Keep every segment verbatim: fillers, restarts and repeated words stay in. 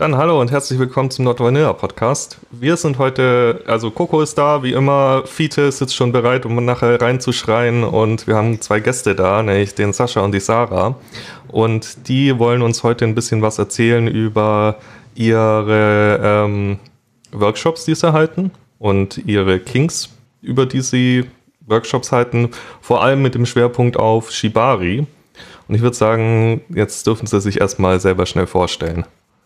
Dann hallo und herzlich willkommen zum Not Vanilla Podcast. Wir sind heute, also Coco ist da, wie immer, Fiete sitzt schon bereit, um nachher reinzuschreien, und wir haben zwei Gäste da, nämlich den Sascha und die Sarah, und die wollen uns heute ein bisschen was erzählen über ihre ähm, Workshops, die sie halten, und ihre Kinks, über die sie Workshops halten, vor allem mit dem Schwerpunkt auf Shibari. Und ich würde sagen, jetzt dürfen sie sich erstmal selber schnell vorstellen.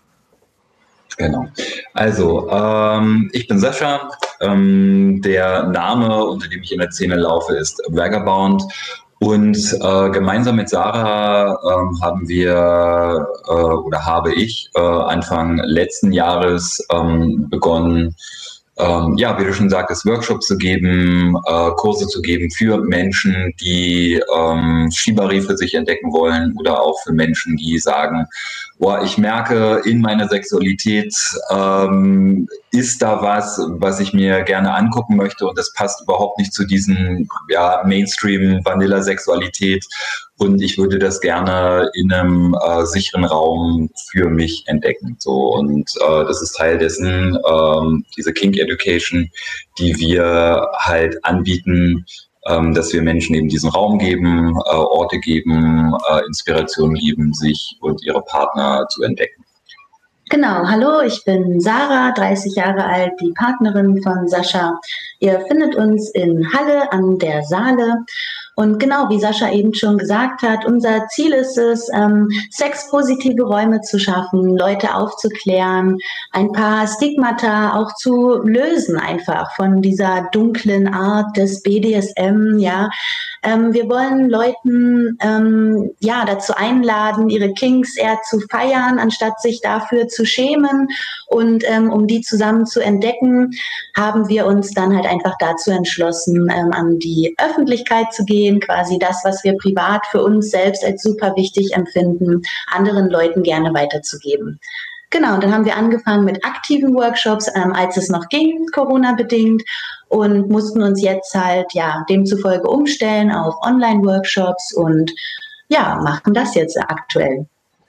Genau. Also, ähm, ich bin Sascha. Ähm, der Name, unter dem ich in der Szene laufe, ist Vagabond. Und äh, gemeinsam mit Sarah ähm, haben wir äh, oder habe ich äh, Anfang letzten Jahres ähm, begonnen, ähm, ja, wie du schon sagtest, Workshops zu geben, äh, Kurse zu geben für Menschen, die ähm, Shibari für sich entdecken wollen, oder auch für Menschen, die sagen, boah, ich merke, in meiner Sexualität ähm, ist da was, was ich mir gerne angucken möchte, und das passt überhaupt nicht zu diesen ja, Mainstream-Vanilla-Sexualität, und ich würde das gerne in einem äh, sicheren Raum für mich entdecken. So, und äh, das ist Teil dessen, ähm, diese Kink Education, die wir halt anbieten, ähm, dass wir Menschen eben diesen Raum geben, äh, Orte geben, äh, Inspiration geben, sich und ihre Partner zu entdecken. Genau, hallo, ich bin Sarah, dreißig Jahre alt, die Partnerin von Sascha. Ihr findet uns in Halle an der Saale. Und genau, wie Sascha eben schon gesagt hat, unser Ziel ist es, ähm, sexpositive Räume zu schaffen, Leute aufzuklären, ein paar Stigmata auch zu lösen, einfach von dieser dunklen Art des B D S M, ja. Ähm, wir wollen Leuten ähm, ja dazu einladen, ihre Kinks eher zu feiern, anstatt sich dafür zu schämen. Und ähm, um die zusammen zu entdecken, haben wir uns dann halt einfach dazu entschlossen, ähm, an die Öffentlichkeit zu gehen, quasi das, was wir privat für uns selbst als super wichtig empfinden, anderen Leuten gerne weiterzugeben. Genau, und dann haben wir angefangen mit aktiven Workshops, ähm, als es noch ging, Corona-bedingt, und mussten uns jetzt halt ja demzufolge umstellen auf Online-Workshops und ja, machen das jetzt aktuell.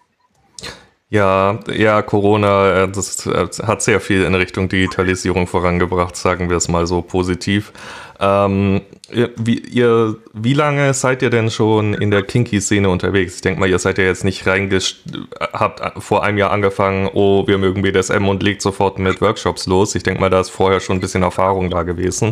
Ja, ja, Corona, das hat sehr viel in Richtung Digitalisierung vorangebracht, sagen wir es mal so positiv. Ähm, wie, ihr, wie lange seid ihr denn schon in der Kinky-Szene unterwegs? Ich denke mal, ihr seid ja jetzt nicht reingest, habt vor einem Jahr angefangen, oh, wir mögen B D S M und legt sofort mit Workshops los. Ich denke mal, da ist vorher schon ein bisschen Erfahrung da gewesen.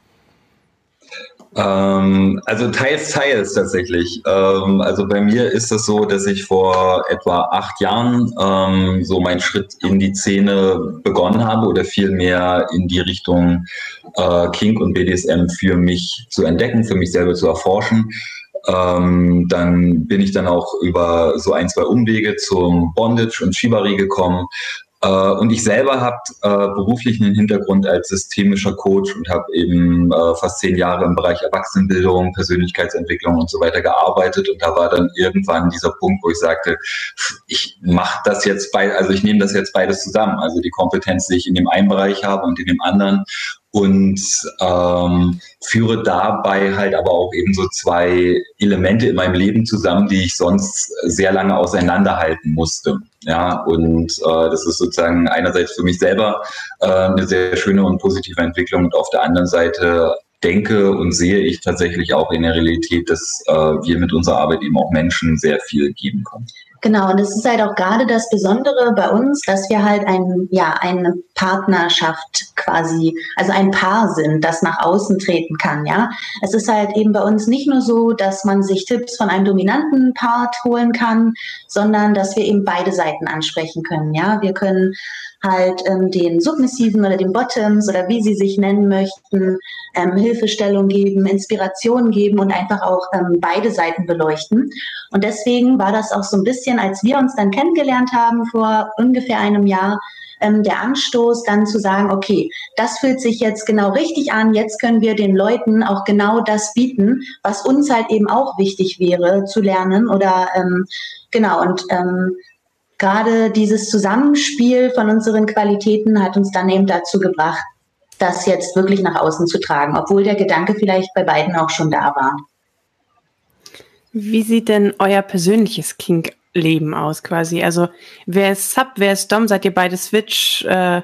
Ähm, also teils, teils tatsächlich. Ähm, also bei mir ist es so, dass ich vor etwa acht Jahren ähm, so meinen Schritt in die Szene begonnen habe, oder vielmehr in die Richtung äh, Kink und B D S M für mich zu entdecken, für mich selber zu erforschen. Ähm, dann bin ich dann auch über so ein, zwei Umwege zum Bondage und Shibari gekommen. Und ich selber habe äh, beruflich einen Hintergrund als systemischer Coach und habe eben äh, fast zehn Jahre im Bereich Erwachsenenbildung, Persönlichkeitsentwicklung und so weiter gearbeitet. Und da war dann irgendwann dieser Punkt, wo ich sagte, ich mache das jetzt bei, also ich nehme das jetzt beides zusammen. Also die Kompetenz, die ich in dem einen Bereich habe und in dem anderen, und ähm, führe dabei halt aber auch eben so zwei Elemente in meinem Leben zusammen, die ich sonst sehr lange auseinanderhalten musste. Ja, und äh, das ist sozusagen einerseits für mich selber äh, eine sehr schöne und positive Entwicklung, und auf der anderen Seite denke und sehe ich tatsächlich auch in der Realität, dass äh, wir mit unserer Arbeit eben auch Menschen sehr viel geben können. Genau, und es ist halt auch gerade das Besondere bei uns, dass wir halt ein, ja, eine Partnerschaft quasi, also ein Paar sind, das nach außen treten kann, ja. Es ist halt eben bei uns nicht nur so, dass man sich Tipps von einem dominanten Part holen kann, sondern dass wir eben beide Seiten ansprechen können, ja. Wir können halt ähm, den Submissiven oder den Bottoms oder wie sie sich nennen möchten, ähm, Hilfestellung geben, Inspiration geben und einfach auch ähm, beide Seiten beleuchten. Und deswegen war das auch so ein bisschen, als wir uns dann kennengelernt haben vor ungefähr einem Jahr, ähm, der Anstoß dann zu sagen, okay, das fühlt sich jetzt genau richtig an, jetzt können wir den Leuten auch genau das bieten, was uns halt eben auch wichtig wäre zu lernen oder ähm, genau und ähm, gerade dieses Zusammenspiel von unseren Qualitäten hat uns dann eben dazu gebracht, das jetzt wirklich nach außen zu tragen, obwohl der Gedanke vielleicht bei beiden auch schon da war. Wie sieht denn euer persönliches Kink Leben aus quasi? Also wer ist Sub, wer ist Dom? Seid ihr beide Switch? Äh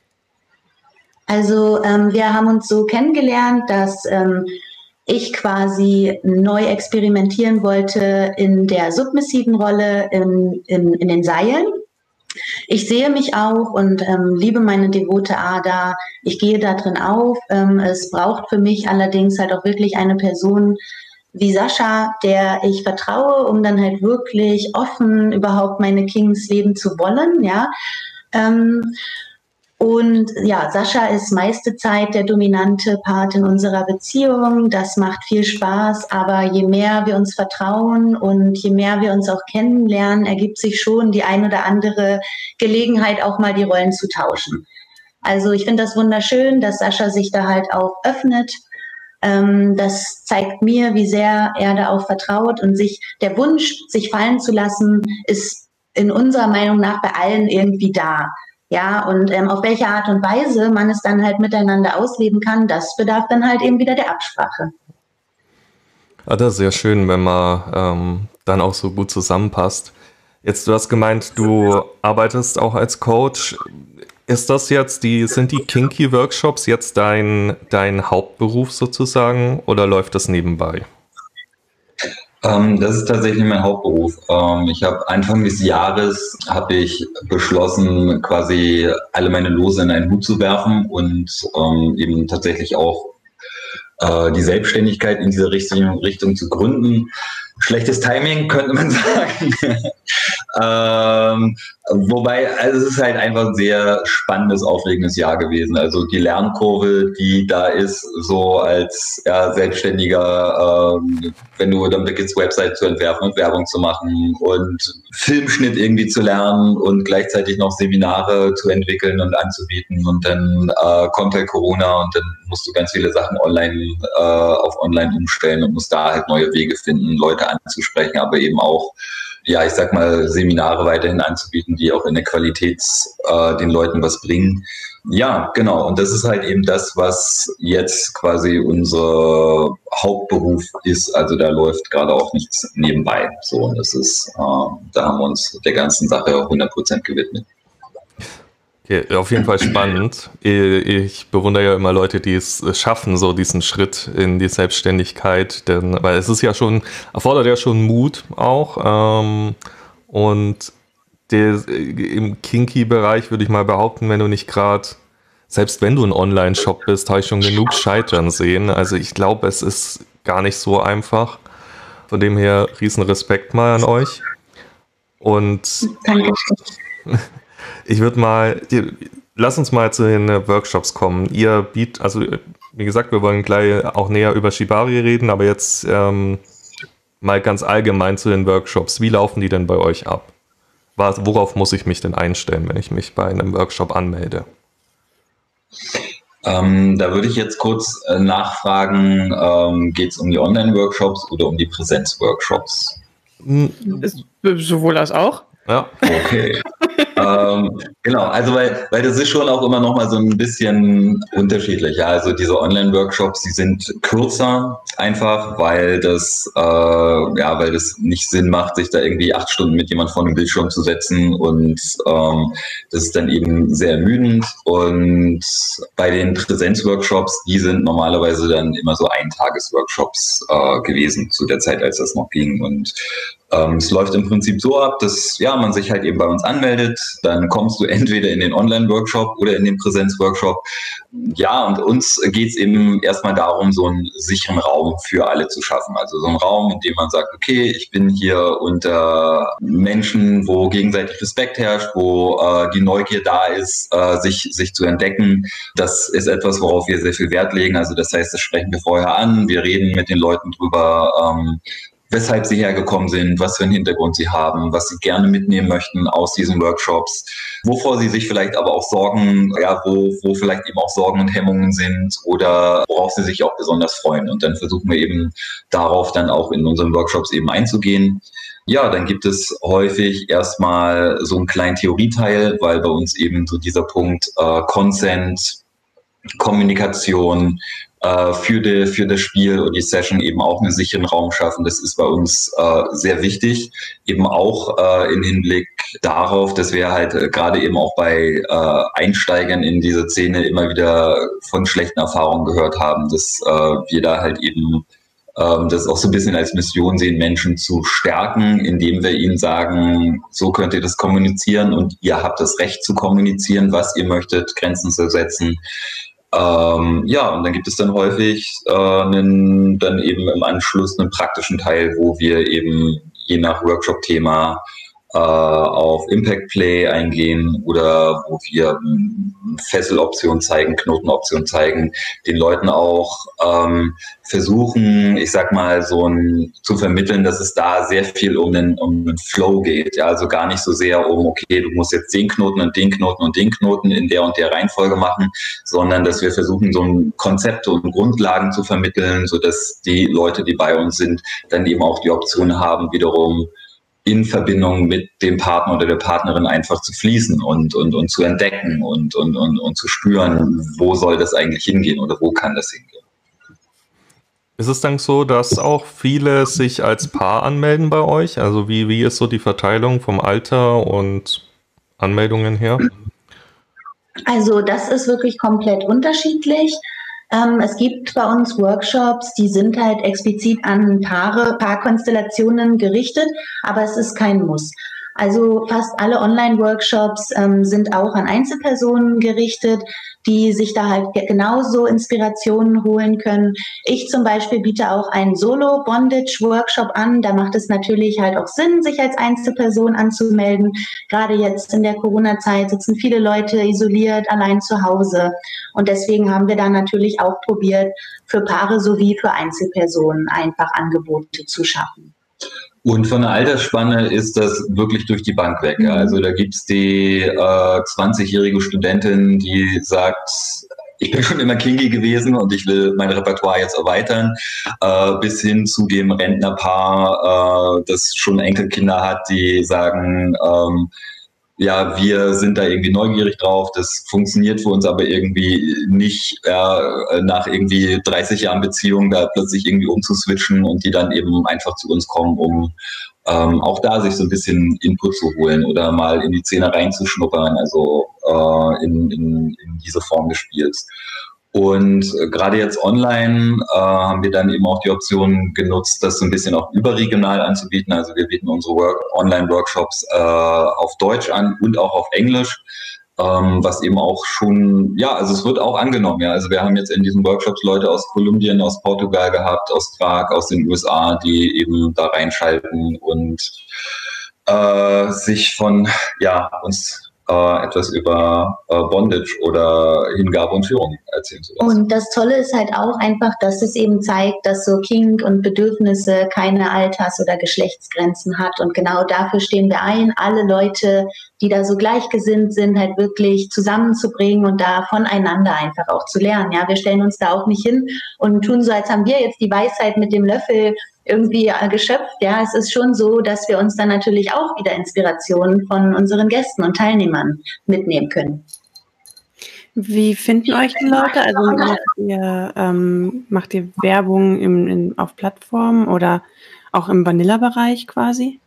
also ähm, wir haben uns so kennengelernt, dass ähm, ich quasi neu experimentieren wollte in der submissiven Rolle in, in, in den Seilen. Ich sehe mich auch und ähm, liebe meine devote Ader. Ich gehe da drin auf. Ähm, es braucht für mich allerdings halt auch wirklich eine Person wie Sascha, der ich vertraue, um dann halt wirklich offen überhaupt meine Kings leben zu wollen, ja. Ähm, Und ja, Sascha ist meiste Zeit der dominante Part in unserer Beziehung. Das macht viel Spaß, aber je mehr wir uns vertrauen und je mehr wir uns auch kennenlernen, ergibt sich schon die ein oder andere Gelegenheit, auch mal die Rollen zu tauschen. Also ich finde das wunderschön, dass Sascha sich da halt auch öffnet. Das zeigt mir, wie sehr er da auch vertraut, und sich der Wunsch, sich fallen zu lassen, ist in unserer Meinung nach bei allen irgendwie da. Ja, und ähm, auf welche Art und Weise man es dann halt miteinander ausleben kann, das bedarf dann halt eben wieder der Absprache. Ja, das ist sehr schön, wenn man ähm, dann auch so gut zusammenpasst. Jetzt, du hast gemeint, du arbeitest auch als Coach. Ist das jetzt die, sind die Kinky Workshops jetzt dein, dein Hauptberuf sozusagen, oder läuft das nebenbei? Ähm, das ist tatsächlich mein Hauptberuf. Ähm, ich habe Anfang des Jahres habe ich beschlossen, quasi alle meine Lose in einen Hut zu werfen und ähm, eben tatsächlich auch äh, die Selbstständigkeit in diese Richtung, Richtung zu gründen. Schlechtes Timing, könnte man sagen. ähm, wobei, also es ist halt einfach ein sehr spannendes, aufregendes Jahr gewesen. Also die Lernkurve, die da ist, so als ja, Selbstständiger, ähm, wenn du damit beginnst, Website zu entwerfen und Werbung zu machen und Filmschnitt irgendwie zu lernen und gleichzeitig noch Seminare zu entwickeln und anzubieten, und dann äh, kommt halt Corona und dann musst du ganz viele Sachen online äh, auf online umstellen und musst da halt neue Wege finden, Leute anzusprechen, aber eben auch, ja, ich sag mal, Seminare weiterhin anzubieten, die auch in der Qualität äh, den Leuten was bringen. Ja, genau. Und das ist halt eben das, was jetzt quasi unser Hauptberuf ist. Also da läuft gerade auch nichts nebenbei. So, und das ist, äh, da haben wir uns der ganzen Sache hundert Prozent gewidmet. Okay, auf jeden Fall spannend. Ich bewundere ja immer Leute, die es schaffen, so diesen Schritt in die Selbstständigkeit, denn, weil es ist ja schon, erfordert ja schon Mut auch, ähm, und der, im Kinky-Bereich würde ich mal behaupten, wenn du nicht gerade, selbst wenn du ein Online-Shop bist, habe ich schon genug Scheitern sehen. Also ich glaube, es ist gar nicht so einfach. Von dem her riesen Respekt mal an euch. Und Danke. Ich würde mal, lass uns mal zu den Workshops kommen. Ihr bietet, also wie gesagt, wir wollen gleich auch näher über Shibari reden, aber jetzt ähm, mal ganz allgemein zu den Workshops. Wie laufen die denn bei euch ab? Was, worauf muss ich mich denn einstellen, wenn ich mich bei einem Workshop anmelde? Ähm, da würde ich jetzt kurz äh, nachfragen, ähm, geht es um die Online-Workshops oder um die Präsenz-Workshops? Ist sowohl als auch. Ja. Okay. ähm, genau, also weil, weil das ist schon auch immer noch mal so ein bisschen unterschiedlich. Ja, also diese Online-Workshops, die sind kürzer einfach, weil das, äh, ja, weil das nicht Sinn macht, sich da irgendwie acht Stunden mit jemand vor einem Bildschirm zu setzen, und ähm, das ist dann eben sehr ermüdend. Und bei den Präsenz-Workshops, die sind normalerweise dann immer so Eintages-Workshops äh, gewesen zu der Zeit, als das noch ging. Und Ähm, es läuft im Prinzip so ab, dass ja, man sich halt eben bei uns anmeldet, dann kommst du entweder in den Online-Workshop oder in den Präsenz-Workshop. Ja, und uns geht es eben erstmal darum, so einen sicheren Raum für alle zu schaffen. Also so einen Raum, in dem man sagt, okay, ich bin hier unter Menschen, wo gegenseitig Respekt herrscht, wo äh, die Neugier da ist, äh, sich, sich zu entdecken. Das ist etwas, worauf wir sehr viel Wert legen. Also das heißt, das sprechen wir vorher an, wir reden mit den Leuten drüber, ähm, weshalb sie hergekommen sind, was für einen Hintergrund sie haben, was sie gerne mitnehmen möchten aus diesen Workshops, wovor sie sich vielleicht aber auch Sorgen, ja, wo, wo vielleicht eben auch Sorgen und Hemmungen sind oder worauf sie sich auch besonders freuen. Und dann versuchen wir eben darauf dann auch in unseren Workshops eben einzugehen. Ja, dann gibt es häufig erstmal so einen kleinen Theorieteil, weil bei uns eben so dieser Punkt äh, Consent, Kommunikation äh, für, die, für das Spiel und die Session eben auch einen sicheren Raum schaffen. Das ist bei uns äh, sehr wichtig, eben auch äh, im Hinblick darauf, dass wir halt äh, gerade eben auch bei äh, Einsteigern in diese Szene immer wieder von schlechten Erfahrungen gehört haben, dass äh, wir da halt eben ähm, das auch so ein bisschen als Mission sehen, Menschen zu stärken, indem wir ihnen sagen, so könnt ihr das kommunizieren und ihr habt das Recht zu kommunizieren, was ihr möchtet, Grenzen zu setzen. Ähm, ja, und dann gibt es dann häufig äh, einen, dann eben im Anschluss einen praktischen Teil, wo wir eben je nach Workshop-Thema äh, auf Impact Play eingehen oder wo wir Fesseloptionen zeigen, Knotenoptionen zeigen, den Leuten auch ähm, versuchen, ich sag mal, so ein, zu vermitteln, dass es da sehr viel um den, um den Flow geht. Ja, also gar nicht so sehr um, okay, du musst jetzt den Knoten und den Knoten und den Knoten in der und der Reihenfolge machen, sondern dass wir versuchen, so ein Konzepte und Grundlagen zu vermitteln, sodass die Leute, die bei uns sind, dann eben auch die Option haben, wiederum in Verbindung mit dem Partner oder der Partnerin einfach zu fließen und, und, und zu entdecken und, und, und, und zu spüren, wo soll das eigentlich hingehen oder wo kann das hingehen. Ist es dann so, dass auch viele sich als Paar anmelden bei euch? Also wie, wie ist so die Verteilung vom Alter und Anmeldungen her? Also das ist wirklich komplett unterschiedlich. Ähm, es gibt bei uns Workshops, die sind halt explizit an Paare, Paarkonstellationen gerichtet, aber es ist kein Muss. Also fast alle Online-Workshops ähm, sind auch an Einzelpersonen gerichtet, die sich da halt genauso Inspirationen holen können. Ich zum Beispiel biete auch einen Solo-Bondage-Workshop an. Da macht es natürlich halt auch Sinn, sich als Einzelperson anzumelden. Gerade jetzt in der Corona-Zeit sitzen viele Leute isoliert, allein zu Hause. Und deswegen haben wir da natürlich auch probiert, für Paare sowie für Einzelpersonen einfach Angebote zu schaffen. Und von der Altersspanne ist das wirklich durch die Bank weg. Mhm. Also da gibt's die äh, zwanzigjährige Studentin, die sagt, ich bin schon immer kinky gewesen und ich will mein Repertoire jetzt erweitern, äh, bis hin zu dem Rentnerpaar, äh, das schon Enkelkinder hat, die sagen, ähm, ja, wir sind da irgendwie neugierig drauf, das funktioniert für uns aber irgendwie nicht, äh, nach irgendwie dreißig Jahren Beziehung da plötzlich irgendwie umzuswitchen und die dann eben einfach zu uns kommen, um ähm, auch da sich so ein bisschen Input zu holen oder mal in die Szene reinzuschnuppern, also äh, in, in, in diese Form des Spiels. Und äh, gerade jetzt online äh, haben wir dann eben auch die Option genutzt, das so ein bisschen auch überregional anzubieten. Also wir bieten unsere Work- Online-Workshops äh, auf Deutsch an und auch auf Englisch, ähm, was eben auch schon, ja, also es wird auch angenommen. Ja. Also wir haben jetzt in diesen Workshops Leute aus Kolumbien, aus Portugal gehabt, aus Prag, aus den U S A, die eben da reinschalten und äh, sich von, ja, uns Äh, etwas über äh, Bondage oder Hingabe und Führung erzählen zu lassen. Und das Tolle ist halt auch einfach, dass es eben zeigt, dass so Kink und Bedürfnisse keine Alters- oder Geschlechtsgrenzen hat. Und genau dafür stehen wir ein, alle Leute, die da so gleichgesinnt sind, halt wirklich zusammenzubringen und da voneinander einfach auch zu lernen. Ja, wir stellen uns da auch nicht hin und tun so, als haben wir jetzt die Weisheit mit dem Löffel irgendwie äh, geschöpft. Ja, es ist schon so, dass wir uns dann natürlich auch wieder Inspirationen von unseren Gästen und Teilnehmern mitnehmen können. Wie finden euch die Leute? Also macht ihr, ähm, macht ihr Werbung im, in, auf Plattformen oder auch im Vanilla-Bereich quasi?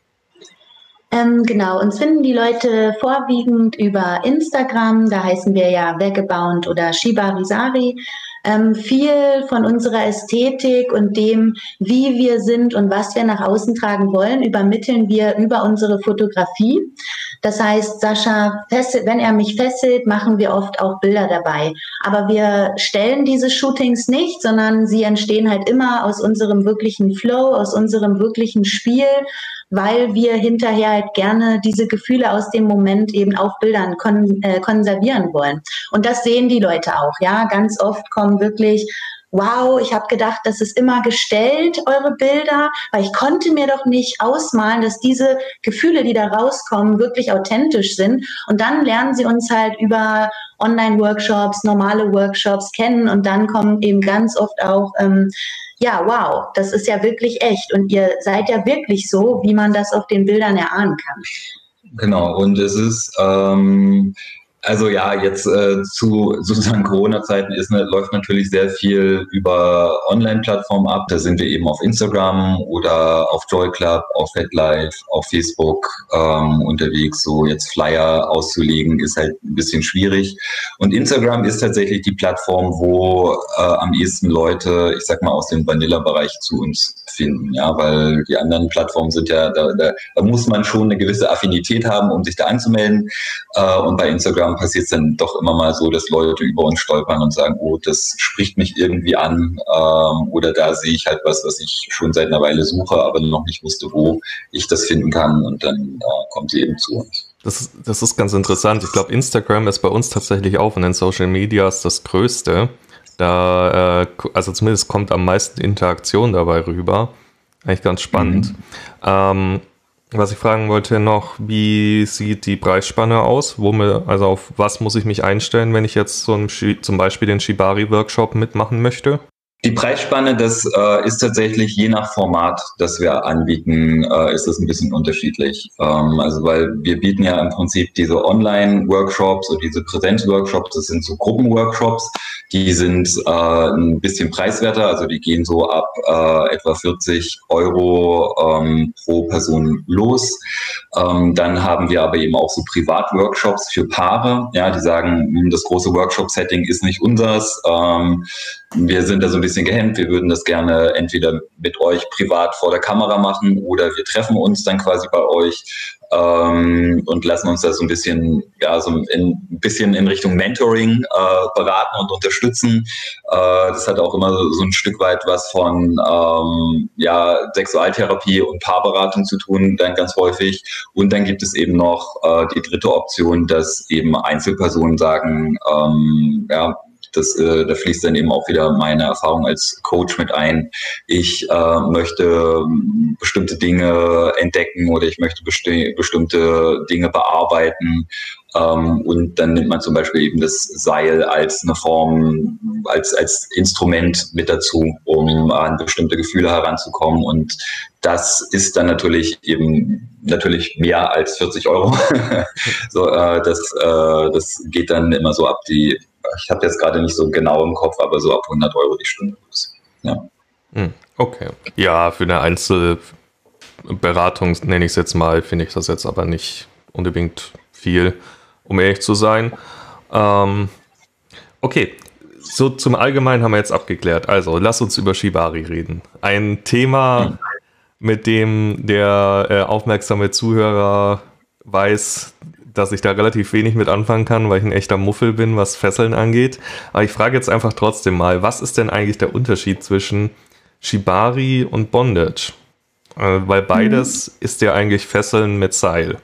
Ähm, genau, uns finden die Leute vorwiegend über Instagram, da heißen wir ja Vagabond oder Shibarisari. Ähm, viel von unserer Ästhetik und dem, wie wir sind und was wir nach außen tragen wollen, übermitteln wir über unsere Fotografie. Das heißt, Sascha, fesselt, wenn er mich fesselt, machen wir oft auch Bilder dabei. Aber wir stellen diese Shootings nicht, sondern sie entstehen halt immer aus unserem wirklichen Flow, aus unserem wirklichen Spiel, weil wir hinterher halt gerne diese Gefühle aus dem Moment eben auf Bildern kon- äh, konservieren wollen. Und das sehen die Leute auch, ja. Ganz oft kommen wirklich, wow, ich habe gedacht, das ist immer gestellt, eure Bilder, weil ich konnte mir doch nicht ausmalen, dass diese Gefühle, die da rauskommen, wirklich authentisch sind. Und dann lernen sie uns halt über Online-Workshops, normale Workshops kennen und dann kommen eben ganz oft auch, ähm, ja, wow, das ist ja wirklich echt und ihr seid ja wirklich so, wie man das auf den Bildern erahnen kann. Genau, und es ist ähm, Also ja, jetzt äh, zu sozusagen Corona-Zeiten ist ne, läuft natürlich sehr viel über Online-Plattformen ab. Da sind wir eben auf Instagram oder auf Joy Club, auf FetLife, auf Facebook ähm, unterwegs. So jetzt Flyer auszulegen ist halt ein bisschen schwierig. Und Instagram ist tatsächlich die Plattform, wo äh, am ehesten Leute, ich sag mal, aus dem Vanilla-Bereich zu uns finden. Ja, weil die anderen Plattformen sind ja, da, da, da muss man schon eine gewisse Affinität haben, um sich da anzumelden. Äh, und bei Instagram passiert es dann doch immer mal so, dass Leute über uns stolpern und sagen, oh, das spricht mich irgendwie an, ähm, oder da sehe ich halt was, was ich schon seit einer Weile suche, aber noch nicht wusste, wo ich das finden kann, und dann äh, kommt sie eben zu uns. Das, das ist ganz interessant. Ich glaube, Instagram ist bei uns tatsächlich auch in den Social Medias das Größte. Da, äh, also zumindest kommt am meisten Interaktion dabei rüber. Eigentlich ganz spannend. Mhm. Ähm, Was ich fragen wollte noch, wie sieht die Preisspanne aus? Wo mir, also auf was muss ich mich einstellen, wenn ich jetzt so einen, zum Beispiel den Shibari-Workshop mitmachen möchte? Die Preisspanne, das äh, ist tatsächlich je nach Format, das wir anbieten, äh, ist das ein bisschen unterschiedlich. Ähm, also weil wir bieten ja im Prinzip diese Online-Workshops und diese Präsenz-Workshops, das sind so Gruppenworkshops, die sind äh, ein bisschen preiswerter, also die gehen so ab äh, etwa vierzig Euro ähm, pro Person los. Ähm, dann haben wir aber eben auch so Privatworkshops für Paare, ja, die sagen, das große Workshop-Setting ist nicht unseres. Ähm, wir sind da so ein bisschen gehemmt, wir würden das gerne entweder mit euch privat vor der Kamera machen oder wir treffen uns dann quasi bei euch ähm, und lassen uns da so ein bisschen, ja, so ein, ein bisschen in Richtung Mentoring äh, beraten und unterstützen. Äh, das hat auch immer so ein Stück weit was von ähm, ja, Sexualtherapie und Paarberatung zu tun, dann ganz häufig. Und dann gibt es eben noch äh, die dritte Option, dass eben Einzelpersonen sagen, ähm, ja, Das, äh, da fließt dann eben auch wieder meine Erfahrung als Coach mit ein. Ich äh, möchte bestimmte Dinge entdecken oder ich möchte besti- bestimmte Dinge bearbeiten. Ähm, und dann nimmt man zum Beispiel eben das Seil als eine Form, als, als Instrument mit dazu, um an bestimmte Gefühle heranzukommen. Und das ist dann natürlich eben natürlich mehr als vierzig Euro. so, äh, das, äh, das geht dann immer so ab die, ich habe jetzt gerade nicht so genau im Kopf, aber so ab hundert Euro die Stunde. Ja. Okay. Ja, für eine Einzelberatung, nenne ich es jetzt mal, finde ich das jetzt aber nicht unbedingt viel, um ehrlich zu sein. Ähm, okay, so zum Allgemeinen haben wir jetzt abgeklärt. Also, lass uns über Shibari reden. Ein Thema, mhm. mit dem der äh, aufmerksame Zuhörer weiß, dass ich da relativ wenig mit anfangen kann, weil ich ein echter Muffel bin, was Fesseln angeht. Aber ich frage jetzt einfach trotzdem mal, was ist denn eigentlich der Unterschied zwischen Shibari und Bondage? Äh, weil beides mhm. ist ja eigentlich Fesseln mit Seil.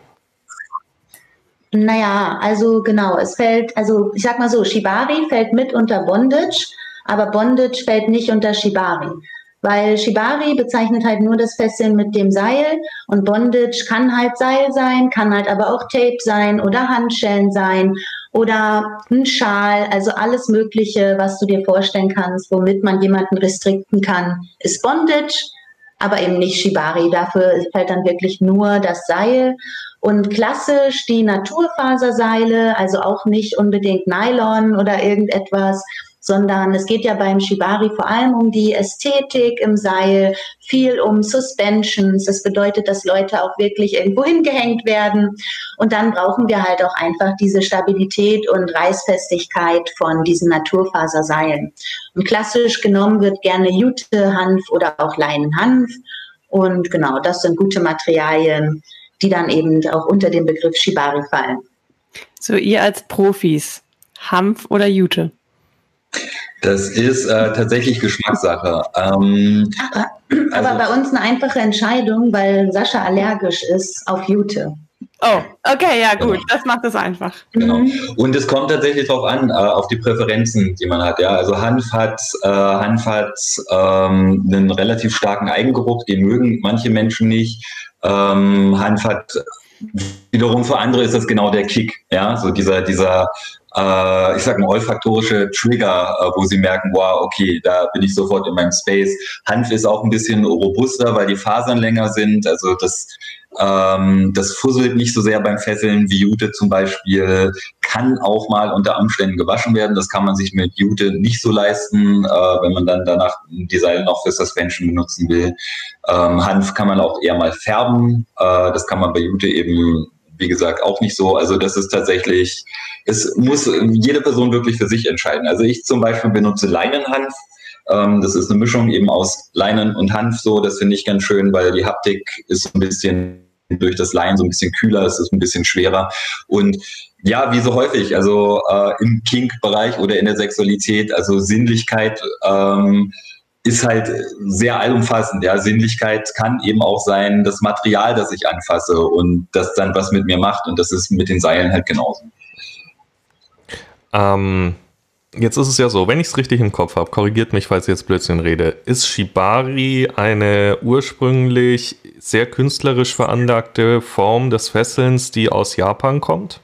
Naja, also genau, es fällt, also ich sag mal so, Shibari fällt mit unter Bondage, aber Bondage fällt nicht unter Shibari. Weil Shibari bezeichnet halt nur das Fesseln mit dem Seil und Bondage kann halt Seil sein, kann halt aber auch Tape sein oder Handschellen sein oder ein Schal, also alles Mögliche, was du dir vorstellen kannst, womit man jemanden restrikten kann, ist Bondage, aber eben nicht Shibari. Dafür fällt dann wirklich nur das Seil. Und klassisch die Naturfaserseile, also auch nicht unbedingt Nylon oder irgendetwas, sondern es geht ja beim Shibari vor allem um die Ästhetik im Seil, viel um Suspensions. Das bedeutet, dass Leute auch wirklich irgendwo hingehängt werden. Und dann brauchen wir halt auch einfach diese Stabilität und Reißfestigkeit von diesen Naturfaserseilen. Und klassisch genommen wird gerne Jute-Hanf oder auch Leinenhanf. Und genau, das sind gute Materialien, die dann eben auch unter den Begriff Shibari fallen. So, ihr als Profis, Hanf oder Jute? Das ist äh, tatsächlich Geschmackssache. Ähm, aber, also, aber bei uns eine einfache Entscheidung, weil Sascha allergisch ist auf Jute. Oh, okay, ja gut, genau. Das macht es einfach. Genau. Und es kommt tatsächlich darauf an, äh, auf die Präferenzen, die man hat. Ja, also Hanf hat, äh, Hanf hat ähm, einen relativ starken Eigengeruch, den mögen manche Menschen nicht. Ähm, Hanf hat wiederum für andere ist das genau der Kick, ja, so dieser, dieser äh, ich sag mal, olfaktorische Trigger, äh, wo sie merken, wow, okay, da bin ich sofort in meinem Space. Hanf ist auch ein bisschen robuster, weil die Fasern länger sind, also das, ähm, das fusselt nicht so sehr beim Fesseln wie Jute zum Beispiel, kann auch mal unter Umständen gewaschen werden. Das kann man sich mit Jute nicht so leisten, äh, wenn man dann danach die Seile noch für Suspension benutzen will. Ähm, Hanf kann man auch eher mal färben. Äh, das kann man bei Jute eben, wie gesagt, auch nicht so. Also das ist tatsächlich, es muss jede Person wirklich für sich entscheiden. Also ich zum Beispiel benutze Leinenhanf. Ähm, das ist eine Mischung eben aus Leinen und Hanf so. Das finde ich ganz schön, weil die Haptik ist so ein bisschen durch das Leinen so ein bisschen kühler, es ist ein bisschen schwerer. Und ja, wie so häufig, also äh, im Kink-Bereich oder in der Sexualität, also Sinnlichkeit ähm, ist halt sehr allumfassend. Ja, Sinnlichkeit kann eben auch sein, das Material, das ich anfasse und das dann was mit mir macht. Und das ist mit den Seilen halt genauso. Ähm, jetzt ist es ja so, wenn ich es richtig im Kopf habe, korrigiert mich, falls ich jetzt Blödsinn rede, ist Shibari eine ursprünglich sehr künstlerisch veranlagte Form des Fesselns, die aus Japan kommt?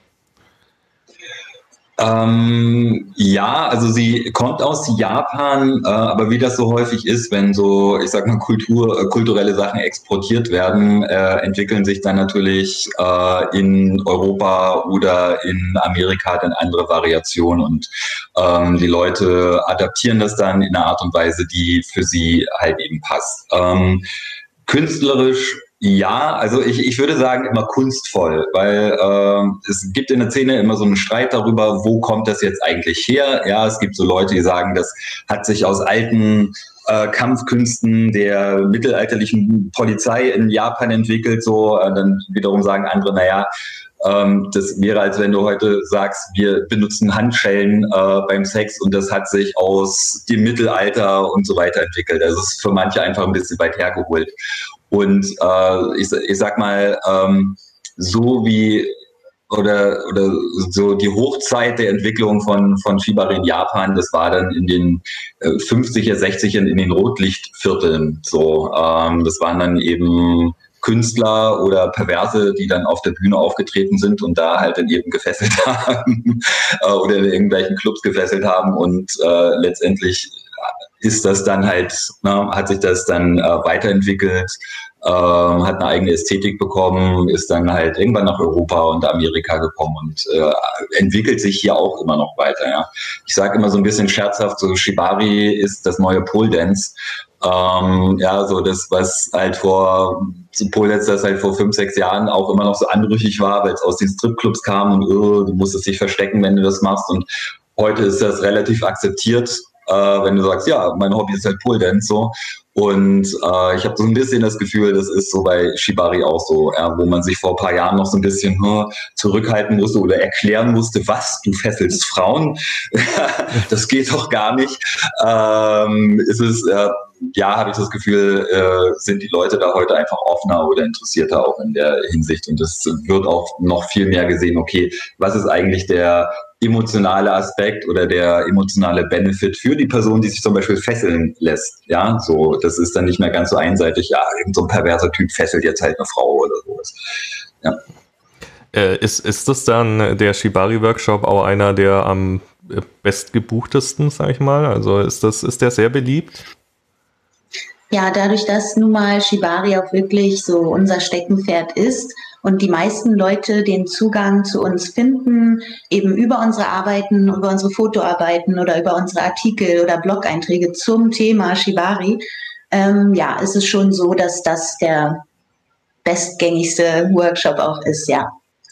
Ähm, ja, also sie kommt aus Japan, äh, aber wie das so häufig ist, wenn so, ich sag mal, Kultur, äh, kulturelle Sachen exportiert werden, äh, entwickeln sich dann natürlich äh, in Europa oder in Amerika dann andere Variationen und ähm, die Leute adaptieren das dann in einer Art und Weise, die für sie halt eben passt. Ähm, künstlerisch ja, also ich, ich würde sagen immer kunstvoll, weil äh, es gibt in der Szene immer so einen Streit darüber, wo kommt das jetzt eigentlich her? Ja, es gibt so Leute, die sagen, das hat sich aus alten äh, Kampfkünsten der mittelalterlichen Polizei in Japan entwickelt, so. Äh, dann wiederum sagen andere, naja, ähm, das wäre, als wenn du heute sagst, wir benutzen Handschellen äh, beim Sex und das hat sich aus dem Mittelalter und so weiter entwickelt. Also es ist für manche einfach ein bisschen weit hergeholt. Und äh, ich, ich sag mal, ähm, so wie oder oder so die Hochzeit der Entwicklung von von Shibari in Japan, das war dann in den äh, fünfziger, sechziger in den Rotlichtvierteln. So, ähm, das waren dann eben Künstler oder Perverse, die dann auf der Bühne aufgetreten sind und da halt dann eben gefesselt haben äh, oder in irgendwelchen Clubs gefesselt haben und äh, letztendlich ist das dann halt, ne, hat sich das dann äh, weiterentwickelt, äh, hat eine eigene Ästhetik bekommen, ist dann halt irgendwann nach Europa und Amerika gekommen und äh, entwickelt sich hier auch immer noch weiter. Ja. Ich sage immer so ein bisschen scherzhaft, so Shibari ist das neue Pole Dance. Ähm, ja, so das, was halt vor Pole Dance, das halt vor fünf, sechs Jahren auch immer noch so anrüchig war, weil es aus den Stripclubs kam und oh, du musstest dich verstecken, wenn du das machst. Und heute ist das relativ akzeptiert. Äh, wenn du sagst, ja, mein Hobby ist halt Pole Dance so. Und äh, ich habe so ein bisschen das Gefühl, das ist so bei Shibari auch so, ja, wo man sich vor ein paar Jahren noch so ein bisschen hm, zurückhalten musste oder erklären musste, was, du fesselst Frauen? Das geht doch gar nicht. Ähm, ist es, äh, ja, habe ich das Gefühl, äh, sind die Leute da heute einfach offener oder interessierter auch in der Hinsicht. Und es wird auch noch viel mehr gesehen, okay, was ist eigentlich der emotionale Aspekt oder der emotionale Benefit für die Person, die sich zum Beispiel fesseln lässt. Ja, so, das ist dann nicht mehr ganz so einseitig, ja, irgend so ein perverser Typ fesselt jetzt halt eine Frau oder sowas. Ja. Äh, ist, ist das dann der Shibari-Workshop auch einer der am bestgebuchtesten, sag ich mal? Also ist das, ist der sehr beliebt? Ja, dadurch, dass nun mal Shibari auch wirklich so unser Steckenpferd ist und die meisten Leute den Zugang zu uns finden, eben über unsere Arbeiten, über unsere Fotoarbeiten oder über unsere Artikel oder Blog-Einträge zum Thema Shibari, ähm, ja, ist es schon so, dass das der bestgängigste Workshop auch ist, ja.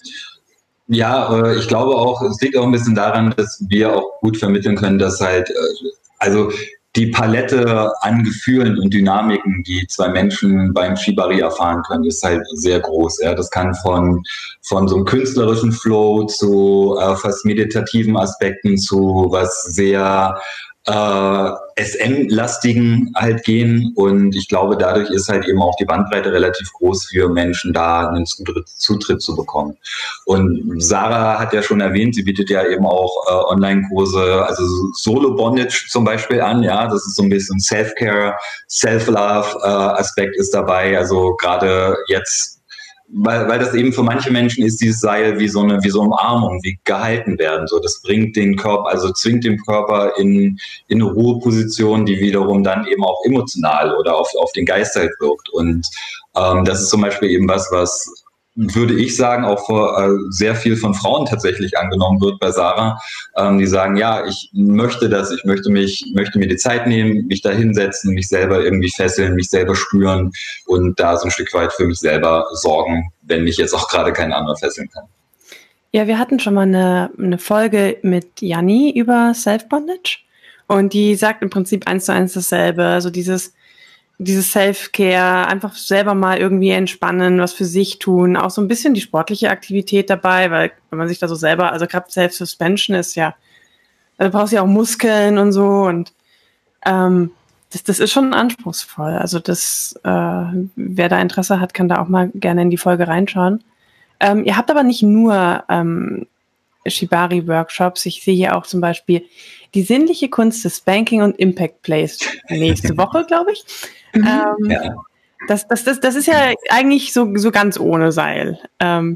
Ja, ich glaube auch, es liegt auch ein bisschen daran, dass wir auch gut vermitteln können, dass halt, also die Palette an Gefühlen und Dynamiken, die zwei Menschen beim Shibari erfahren können, ist halt sehr groß. Ja. Das kann von, von so einem künstlerischen Flow zu äh, fast meditativen Aspekten zu was sehr äh, S M-lastigen halt gehen. Und ich glaube, dadurch ist halt eben auch die Bandbreite relativ groß für Menschen, da einen Zutritt, Zutritt zu bekommen. Und Sarah hat ja schon erwähnt, sie bietet ja eben auch äh, Online-Kurse, also Solo-Bondage zum Beispiel an. Ja, das ist so ein bisschen Self-Care, Self-Love-Aspekt äh, ist dabei. Also gerade jetzt, weil, weil das eben für manche Menschen ist dieses Seil wie so eine, wie so eine Umarmung, wie gehalten werden. So, das bringt den Körper, also zwingt den Körper in, in eine Ruheposition, die wiederum dann eben auch emotional oder auf, auf den Geist halt wirkt. Und ähm, das ist zum Beispiel eben was, was würde ich sagen, auch vor, äh, sehr viel von Frauen tatsächlich angenommen wird bei Sarah, ähm, die sagen, ja, ich möchte das, ich möchte mich, möchte mir die Zeit nehmen, mich da hinsetzen, mich selber irgendwie fesseln, mich selber spüren und da so ein Stück weit für mich selber sorgen, wenn mich jetzt auch gerade kein anderer fesseln kann. Ja, wir hatten schon mal eine, eine Folge mit Janni über Self-Bondage und die sagt im Prinzip eins zu eins dasselbe, also dieses dieses Self-Care, einfach selber mal irgendwie entspannen, was für sich tun, auch so ein bisschen die sportliche Aktivität dabei, weil wenn man sich da so selber, also gerade Self-Suspension ist ja, also du brauchst ja auch Muskeln und so und ähm, das, das ist schon anspruchsvoll. Also das, äh, wer da Interesse hat, kann da auch mal gerne in die Folge reinschauen. Ähm, ihr habt aber nicht nur ähm, Shibari-Workshops, ich sehe hier auch zum Beispiel die sinnliche Kunst des Spanking und Impact Plays nächste Woche, glaube ich. Mhm. Ähm, Ja. das, das, das, das ist ja eigentlich so, so ganz ohne Seil. Ähm,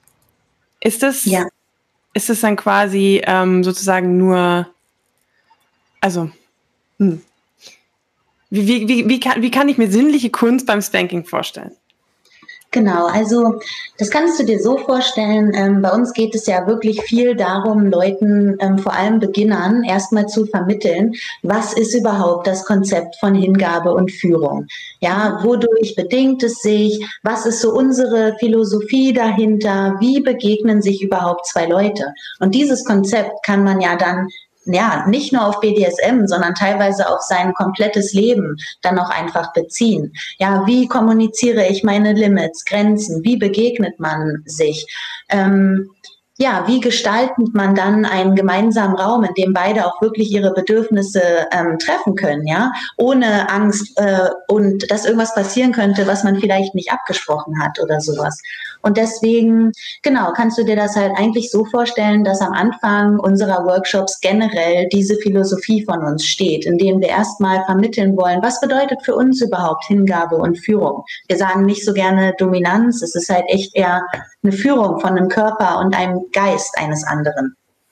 ist das, Ja. ist das dann quasi ähm, sozusagen nur, also, hm. wie, wie, wie, wie, kann, wie kann ich mir sinnliche Kunst beim Spanking vorstellen? Genau, also das kannst du dir so vorstellen, ähm, bei uns geht es ja wirklich viel darum, Leuten, ähm, vor allem Beginnern, erstmal zu vermitteln, was ist überhaupt das Konzept von Hingabe und Führung? Ja, wodurch bedingt es sich? Was ist so unsere Philosophie dahinter? Wie begegnen sich überhaupt zwei Leute? Und dieses Konzept kann man ja dann ja, nicht nur auf B D S M, sondern teilweise auf sein komplettes Leben dann auch einfach beziehen. Ja, wie kommuniziere ich meine Limits, Grenzen? Wie begegnet man sich? Ähm, ja, wie gestaltet man dann einen gemeinsamen Raum, in dem beide auch wirklich ihre Bedürfnisse ähm, treffen können, ja, ohne Angst äh, und dass irgendwas passieren könnte, was man vielleicht nicht abgesprochen hat oder sowas. Und deswegen, genau, kannst du dir das halt eigentlich so vorstellen, dass am Anfang unserer Workshops generell diese Philosophie von uns steht, in dem wir erstmal vermitteln wollen, was bedeutet für uns überhaupt Hingabe und Führung. Wir sagen nicht so gerne Dominanz, es ist halt echt eher eine Führung von einem Körper und einem Geist eines anderen.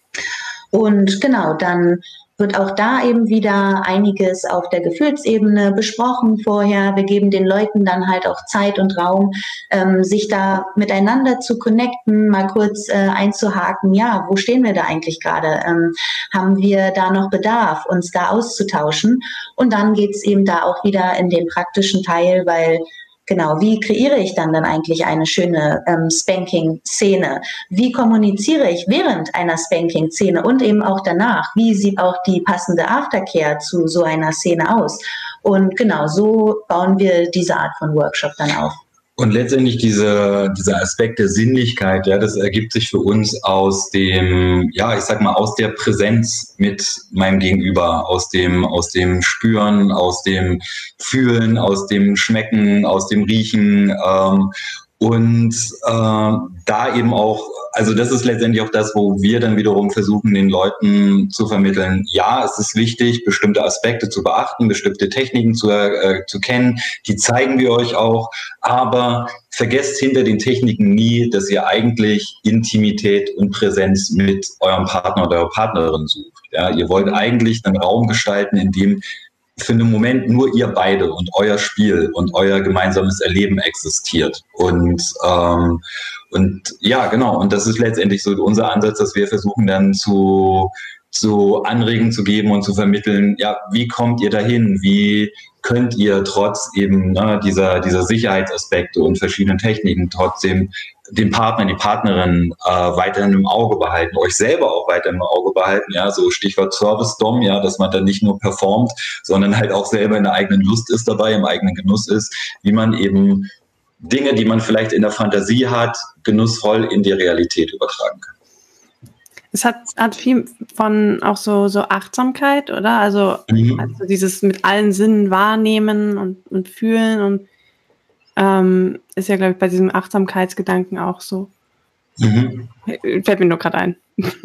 Und genau, dann wird auch da eben wieder einiges auf der Gefühlsebene besprochen vorher. Wir geben den Leuten dann halt auch Zeit und Raum, ähm, sich da miteinander zu connecten, mal kurz äh, einzuhaken, ja, wo stehen wir da eigentlich gerade? Ähm, haben wir da noch Bedarf, uns da auszutauschen? Und dann geht's eben da auch wieder in den praktischen Teil, weil genau, wie kreiere ich dann dann eigentlich eine schöne ähm, Spanking-Szene? Wie kommuniziere ich während einer Spanking-Szene und eben auch danach? Wie sieht auch die passende Aftercare zu so einer Szene aus? Und genau, so bauen wir diese Art von Workshop dann auf. Und letztendlich diese, dieser Aspekt der Sinnlichkeit, ja, das ergibt sich für uns aus dem, ja, ich sag mal, aus der Präsenz mit meinem Gegenüber, aus dem, aus dem Spüren, aus dem Fühlen, aus dem Schmecken, aus dem Riechen, ähm, und äh, da eben auch, also das ist letztendlich auch das, wo wir dann wiederum versuchen, den Leuten zu vermitteln, ja, es ist wichtig, bestimmte Aspekte zu beachten, bestimmte Techniken zu, äh, zu kennen, die zeigen wir euch auch, aber vergesst hinter den Techniken nie, dass ihr eigentlich Intimität und Präsenz mit eurem Partner oder eurer Partnerin sucht. Ja, ihr wollt eigentlich einen Raum gestalten, in dem für einen Moment nur ihr beide und euer Spiel und euer gemeinsames Erleben existiert. Und, ähm, und ja, genau. Und das ist letztendlich so unser Ansatz, dass wir versuchen dann zu, zu Anregungen zu geben und zu vermitteln, ja, wie kommt ihr dahin? Wie könnt ihr trotz eben ne, dieser, dieser Sicherheitsaspekte und verschiedenen Techniken trotzdem den Partner, die Partnerin äh, weiterhin im Auge behalten, euch selber auch weiterhin im Auge behalten, ja, so Stichwort Service-Dom, ja, dass man dann nicht nur performt, sondern halt auch selber in der eigenen Lust ist dabei, im eigenen Genuss ist, wie man eben Dinge, die man vielleicht in der Fantasie hat, genussvoll in die Realität übertragen kann. Es hat, hat viel von auch so, so Achtsamkeit, oder? Also, mhm. also dieses mit allen Sinnen wahrnehmen und, und fühlen und ähm, ist ja, glaube ich, bei diesem Achtsamkeitsgedanken auch so. Mhm. Fällt mir nur gerade ein.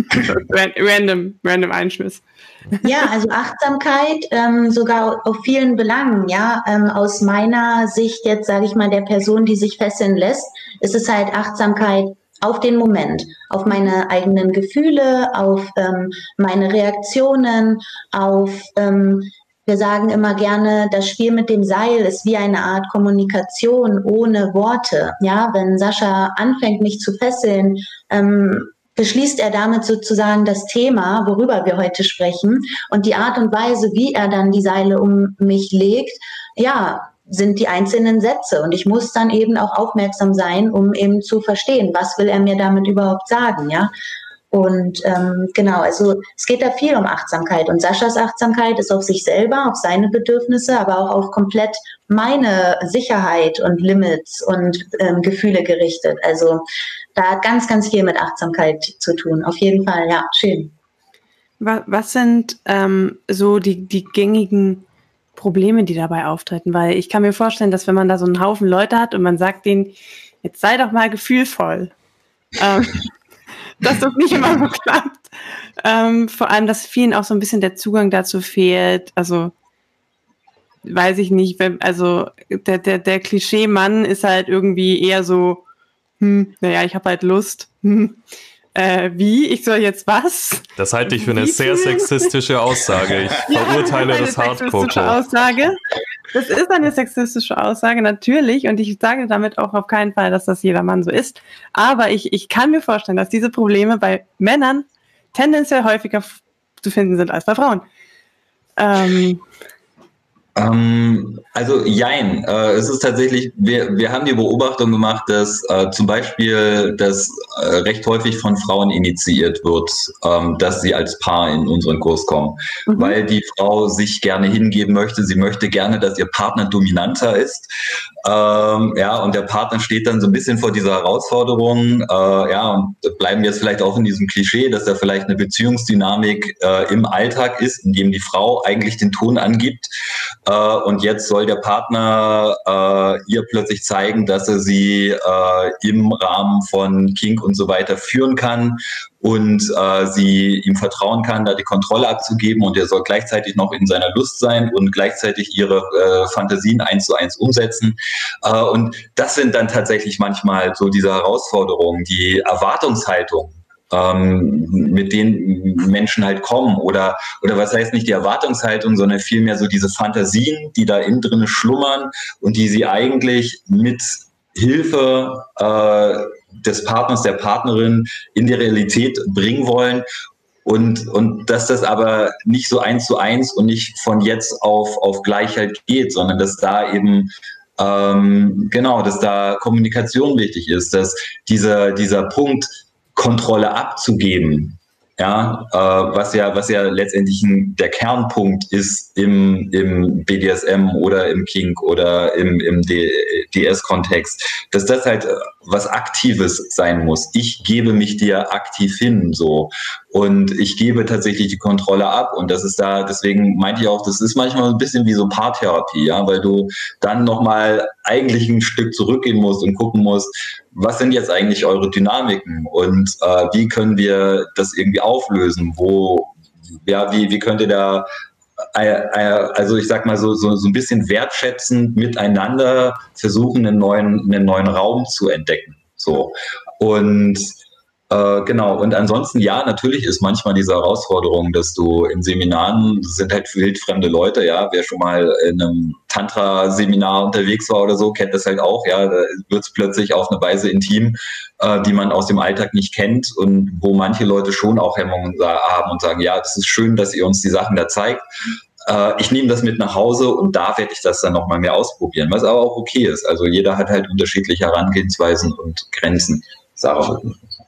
random, random Einschmiss. Ja, also Achtsamkeit ähm, sogar auf vielen Belangen, ja. Ähm, aus meiner Sicht jetzt, sage ich mal, der Person, die sich fesseln lässt, ist es halt Achtsamkeit auf den Moment, auf meine eigenen Gefühle, auf ähm, meine Reaktionen, auf ähm, Wir sagen immer gerne, das Spiel mit dem Seil ist wie eine Art Kommunikation ohne Worte. Ja, wenn Sascha anfängt, mich zu fesseln, ähm, beschließt er damit sozusagen das Thema, worüber wir heute sprechen. Und die Art und Weise, wie er dann die Seile um mich legt, ja, sind die einzelnen Sätze. Und ich muss dann eben auch aufmerksam sein, um eben zu verstehen, was will er mir damit überhaupt sagen, ja. Und ähm, genau, also es geht da viel um Achtsamkeit. Und Saschas Achtsamkeit ist auf sich selber, auf seine Bedürfnisse, aber auch auf komplett meine Sicherheit und Limits und ähm, Gefühle gerichtet. Also da hat ganz, ganz viel mit Achtsamkeit zu tun. Auf jeden Fall, ja, schön. Was sind ähm, so die, die gängigen Probleme, die dabei auftreten? Weil ich kann mir vorstellen, dass wenn man da so einen Haufen Leute hat und man sagt denen, jetzt sei doch mal gefühlvoll, ähm, dass das nicht immer so klappt. Ähm, vor allem, dass vielen auch so ein bisschen der Zugang dazu fehlt. Also, weiß ich nicht, wenn, also der, der, der Klischee-Mann ist halt irgendwie eher so, hm, naja, ich habe halt Lust. Hm, äh, wie? Ich soll jetzt was? Das halte ich für eine wie sehr viel? sexistische Aussage. Ich ja, verurteile das, das Hardcore. Das ist eine Aussage. Das ist eine sexistische Aussage, natürlich. Und ich sage damit auch auf keinen Fall, dass das jeder Mann so ist. Aber ich, ich kann mir vorstellen, dass diese Probleme bei Männern tendenziell häufiger f- zu finden sind als bei Frauen. Ähm, Ähm, also jein, äh, es ist tatsächlich, wir, wir haben die Beobachtung gemacht, dass äh, zum Beispiel das äh, recht häufig von Frauen initiiert wird, ähm, dass sie als Paar in unseren Kurs kommen, mhm. weil die Frau sich gerne hingeben möchte, sie möchte gerne, dass ihr Partner dominanter ist, ähm, ja, und der Partner steht dann so ein bisschen vor dieser Herausforderung, äh, ja, und bleiben jetzt vielleicht auch in diesem Klischee, dass da vielleicht eine Beziehungsdynamik äh, im Alltag ist, in dem die Frau eigentlich den Ton angibt. Uh, und jetzt soll der Partner uh, ihr plötzlich zeigen, dass er sie uh, im Rahmen von Kink und so weiter führen kann und uh, sie ihm vertrauen kann, da die Kontrolle abzugeben, und er soll gleichzeitig noch in seiner Lust sein und gleichzeitig ihre uh, Fantasien eins zu eins umsetzen. Uh, und das sind dann tatsächlich manchmal so diese Herausforderungen, die Erwartungshaltung, Ähm, mit denen Menschen halt kommen, oder oder was heißt nicht die Erwartungshaltung, sondern vielmehr so diese Fantasien, die da innen drin schlummern und die sie eigentlich mit Hilfe äh, des Partners, der Partnerin in die Realität bringen wollen, und und dass das aber nicht so eins zu eins und nicht von jetzt auf auf gleich halt geht, sondern dass da eben ähm, genau, dass da Kommunikation wichtig ist, dass dieser dieser Punkt Kontrolle abzugeben, ja, äh, was ja, was ja letztendlich ein, der Kernpunkt ist im, im B D S M oder im Kink oder im, im D S-Kontext, dass das halt was Aktives sein muss. Ich gebe mich dir aktiv hin, so. Und ich gebe tatsächlich die Kontrolle ab, und das ist da, deswegen meinte ich auch, das ist manchmal ein bisschen wie so Paartherapie, ja, weil du dann nochmal eigentlich ein Stück zurückgehen musst und gucken musst, was sind jetzt eigentlich eure Dynamiken und äh, wie können wir das irgendwie auflösen, wo, ja, wie, wie könnt ihr da, äh, äh, also ich sag mal so, so, so ein bisschen wertschätzend miteinander versuchen, einen neuen, einen neuen Raum zu entdecken, so. Und Äh, genau, und ansonsten, ja, natürlich ist manchmal diese Herausforderung, dass du in Seminaren, das sind halt wildfremde Leute, ja, wer schon mal in einem Tantra-Seminar unterwegs war oder so, kennt das halt auch, ja, da wird es plötzlich auf eine Weise intim, äh, die man aus dem Alltag nicht kennt, und wo manche Leute schon auch Hemmungen haben und sagen, ja, das ist schön, dass ihr uns die Sachen da zeigt. Äh, ich nehme das mit nach Hause und da werde ich das dann nochmal mehr ausprobieren, was aber auch okay ist. Also jeder hat halt unterschiedliche Herangehensweisen und Grenzen. Sarah.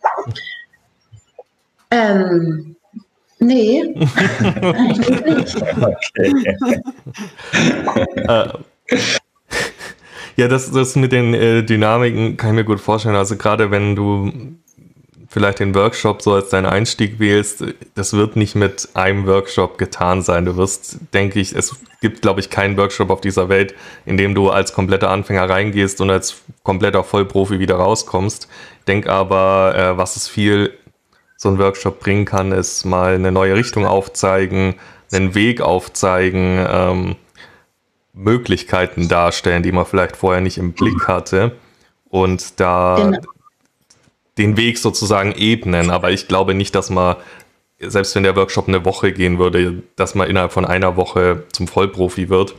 Ähm, nee, eigentlich nicht. Okay. äh, ja, das, das mit den äh, Dynamiken kann ich mir gut vorstellen. Also gerade wenn du vielleicht den Workshop so als deinen Einstieg wählst, das wird nicht mit einem Workshop getan sein. Du wirst, denke ich, es gibt, glaube ich, keinen Workshop auf dieser Welt, in dem du als kompletter Anfänger reingehst und als kompletter Vollprofi wieder rauskommst. Denk aber, äh, was es viel so ein Workshop bringen kann, ist mal eine neue Richtung aufzeigen, einen Weg aufzeigen, ähm, Möglichkeiten darstellen, die man vielleicht vorher nicht im Blick hatte, und da genau den Weg sozusagen ebnen. Aber ich glaube nicht, dass man selbst wenn der Workshop eine Woche gehen würde, dass man innerhalb von einer Woche zum Vollprofi wird.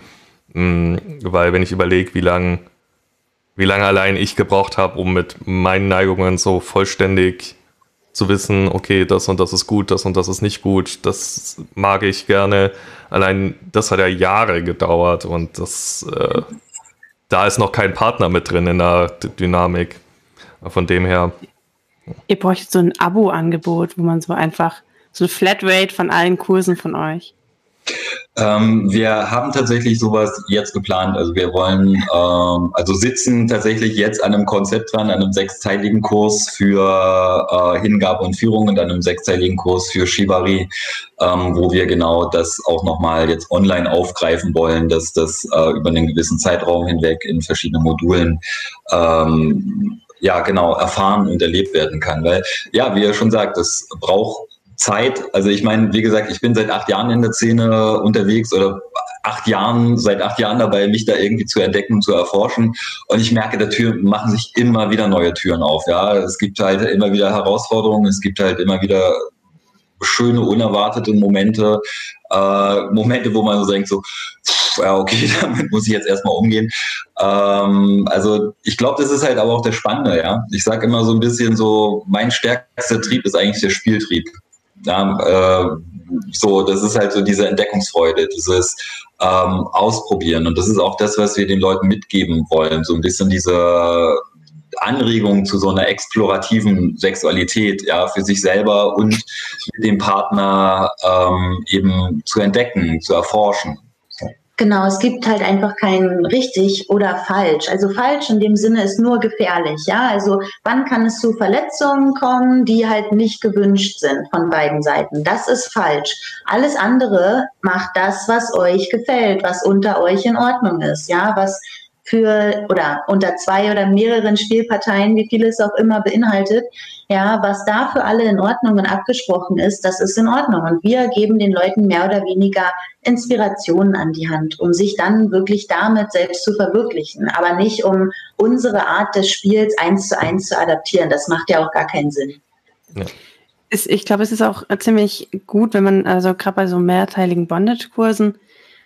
Weil wenn ich überlege, wie lange wie lange allein ich gebraucht habe, um mit meinen Neigungen so vollständig zu wissen, okay, das und das ist gut, das und das ist nicht gut, das mag ich gerne. Allein das hat ja Jahre gedauert und das, äh, da ist noch kein Partner mit drin in der D- Dynamik. Von dem her. Ihr bräuchtet so ein Abo-Angebot, wo man so einfach so eine Flatrate von allen Kursen von euch. Ähm, wir haben tatsächlich sowas jetzt geplant. Also wir wollen, ähm, also sitzen tatsächlich jetzt an einem Konzept dran, an einem sechsteiligen Kurs für äh, Hingabe und Führung und an einem sechsteiligen Kurs für Shibari, ähm, wo wir genau das auch nochmal jetzt online aufgreifen wollen, dass das äh, über einen gewissen Zeitraum hinweg in verschiedenen Modulen ähm, ja genau erfahren und erlebt werden kann. Weil, ja, wie er schon sagt, das braucht Zeit. Also ich meine, wie gesagt, ich bin seit acht Jahren in der Szene unterwegs oder acht Jahren, seit acht Jahren dabei, mich da irgendwie zu entdecken und zu erforschen. Und ich merke, da Tür machen sich immer wieder neue Türen auf. Ja, es gibt halt immer wieder Herausforderungen, es gibt halt immer wieder schöne, unerwartete Momente, äh, Momente, wo man so denkt, so, pff, ja, okay, damit muss ich jetzt erstmal umgehen. Ähm, also ich glaube, das ist halt aber auch der Spannende, ja. Ich sage immer so ein bisschen so, mein stärkster Trieb ist eigentlich der Spieltrieb. Ja, äh, so, das ist halt so diese Entdeckungsfreude, dieses ähm, Ausprobieren. Und das ist auch das, was wir den Leuten mitgeben wollen. So ein bisschen diese Anregung zu so einer explorativen Sexualität, ja, für sich selber und mit dem Partner ähm, eben zu entdecken, zu erforschen. Genau, es gibt halt einfach kein richtig oder falsch. Also falsch in dem Sinne ist nur gefährlich, ja. Also wann kann es zu Verletzungen kommen, die halt nicht gewünscht sind von beiden Seiten? Das ist falsch. Alles andere macht das, was euch gefällt, was unter euch in Ordnung ist, ja, was für oder unter zwei oder mehreren Spielparteien, wie viel es auch immer beinhaltet, ja, was da für alle in Ordnung und abgesprochen ist, das ist in Ordnung. Und wir geben den Leuten mehr oder weniger Inspirationen an die Hand, um sich dann wirklich damit selbst zu verwirklichen, aber nicht um unsere Art des Spiels eins zu eins zu adaptieren. Das macht ja auch gar keinen Sinn. Ja. Ich glaube, es ist auch ziemlich gut, wenn man, also gerade bei so mehrteiligen Bondage-Kursen,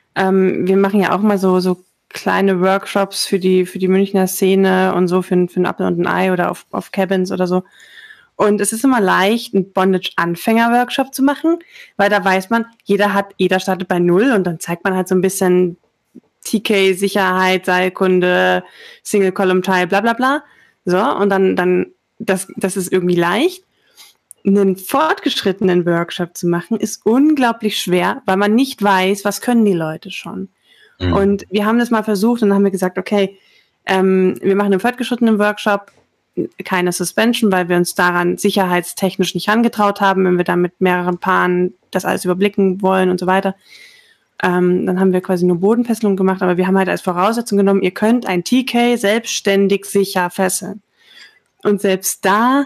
ähm, wir machen ja auch mal so, so kleine Workshops für die, für die Münchner Szene und so, für, für ein Apfel und ein Ei oder auf, auf Cabins oder so. Und es ist immer leicht, einen Bondage-Anfänger-Workshop zu machen, weil da weiß man, jeder hat, jeder startet bei Null und dann zeigt man halt so ein bisschen T K, Sicherheit, Seilkunde, Single-Column-Tie, bla bla bla. So, und dann, dann, das, das ist irgendwie leicht. Einen fortgeschrittenen Workshop zu machen, ist unglaublich schwer, weil man nicht weiß, was können die Leute schon. Mhm. Und wir haben das mal versucht und dann haben wir gesagt, okay, ähm, wir machen einen fortgeschrittenen Workshop, keine Suspension, weil wir uns daran sicherheitstechnisch nicht angetraut haben, wenn wir dann mit mehreren Paaren das alles überblicken wollen und so weiter. Ähm, dann haben wir quasi nur Bodenfesselung gemacht, aber wir haben halt als Voraussetzung genommen, ihr könnt ein T K selbstständig sicher fesseln. Und selbst da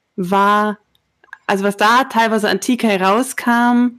war, also was da teilweise an T K rauskam,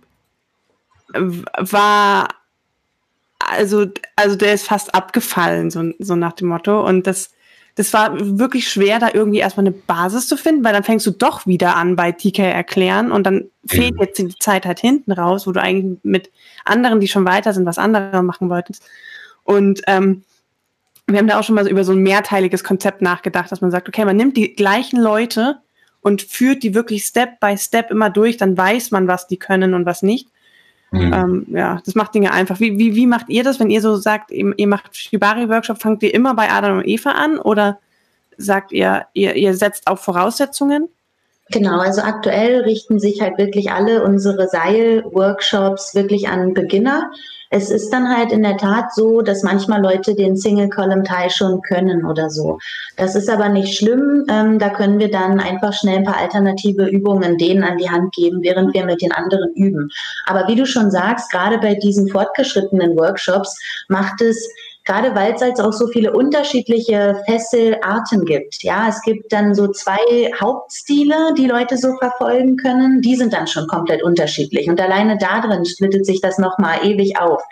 war, also, also der ist fast abgefallen, so, so nach dem Motto. Und das, das war wirklich schwer, da irgendwie erstmal eine Basis zu finden, weil dann fängst du doch wieder an bei T K erklären und dann fehlt jetzt die Zeit halt hinten raus, wo du eigentlich mit anderen, die schon weiter sind, was andere machen wolltest. Und ähm, wir haben da auch schon mal so über so ein mehrteiliges Konzept nachgedacht, dass man sagt, okay, man nimmt die gleichen Leute und führt die wirklich Step by Step immer durch, dann weiß man, was die können und was nicht. Mhm. Ähm, ja, das macht Dinge einfach. Wie, wie, wie macht ihr das, wenn ihr so sagt, ihr, ihr macht Shibari-Workshop, fangt ihr immer bei Adam und Eva an oder sagt ihr, ihr, ihr setzt auf Voraussetzungen? Genau, also aktuell richten sich halt wirklich alle unsere Seil-Workshops wirklich an Beginner. Es ist dann halt in der Tat so, dass manchmal Leute den Single-Column-Tie schon können oder so. Das ist aber nicht schlimm. Ähm, da können wir dann einfach schnell ein paar alternative Übungen denen an die Hand geben, während wir mit den anderen üben. Aber wie du schon sagst, gerade bei diesen fortgeschrittenen Workshops macht es, gerade weil es halt auch so viele unterschiedliche Fesselarten gibt. Ja, es gibt dann so zwei Hauptstile, die Leute so verfolgen können. Die sind dann schon komplett unterschiedlich. Und alleine da drin splittet sich das nochmal ewig auf.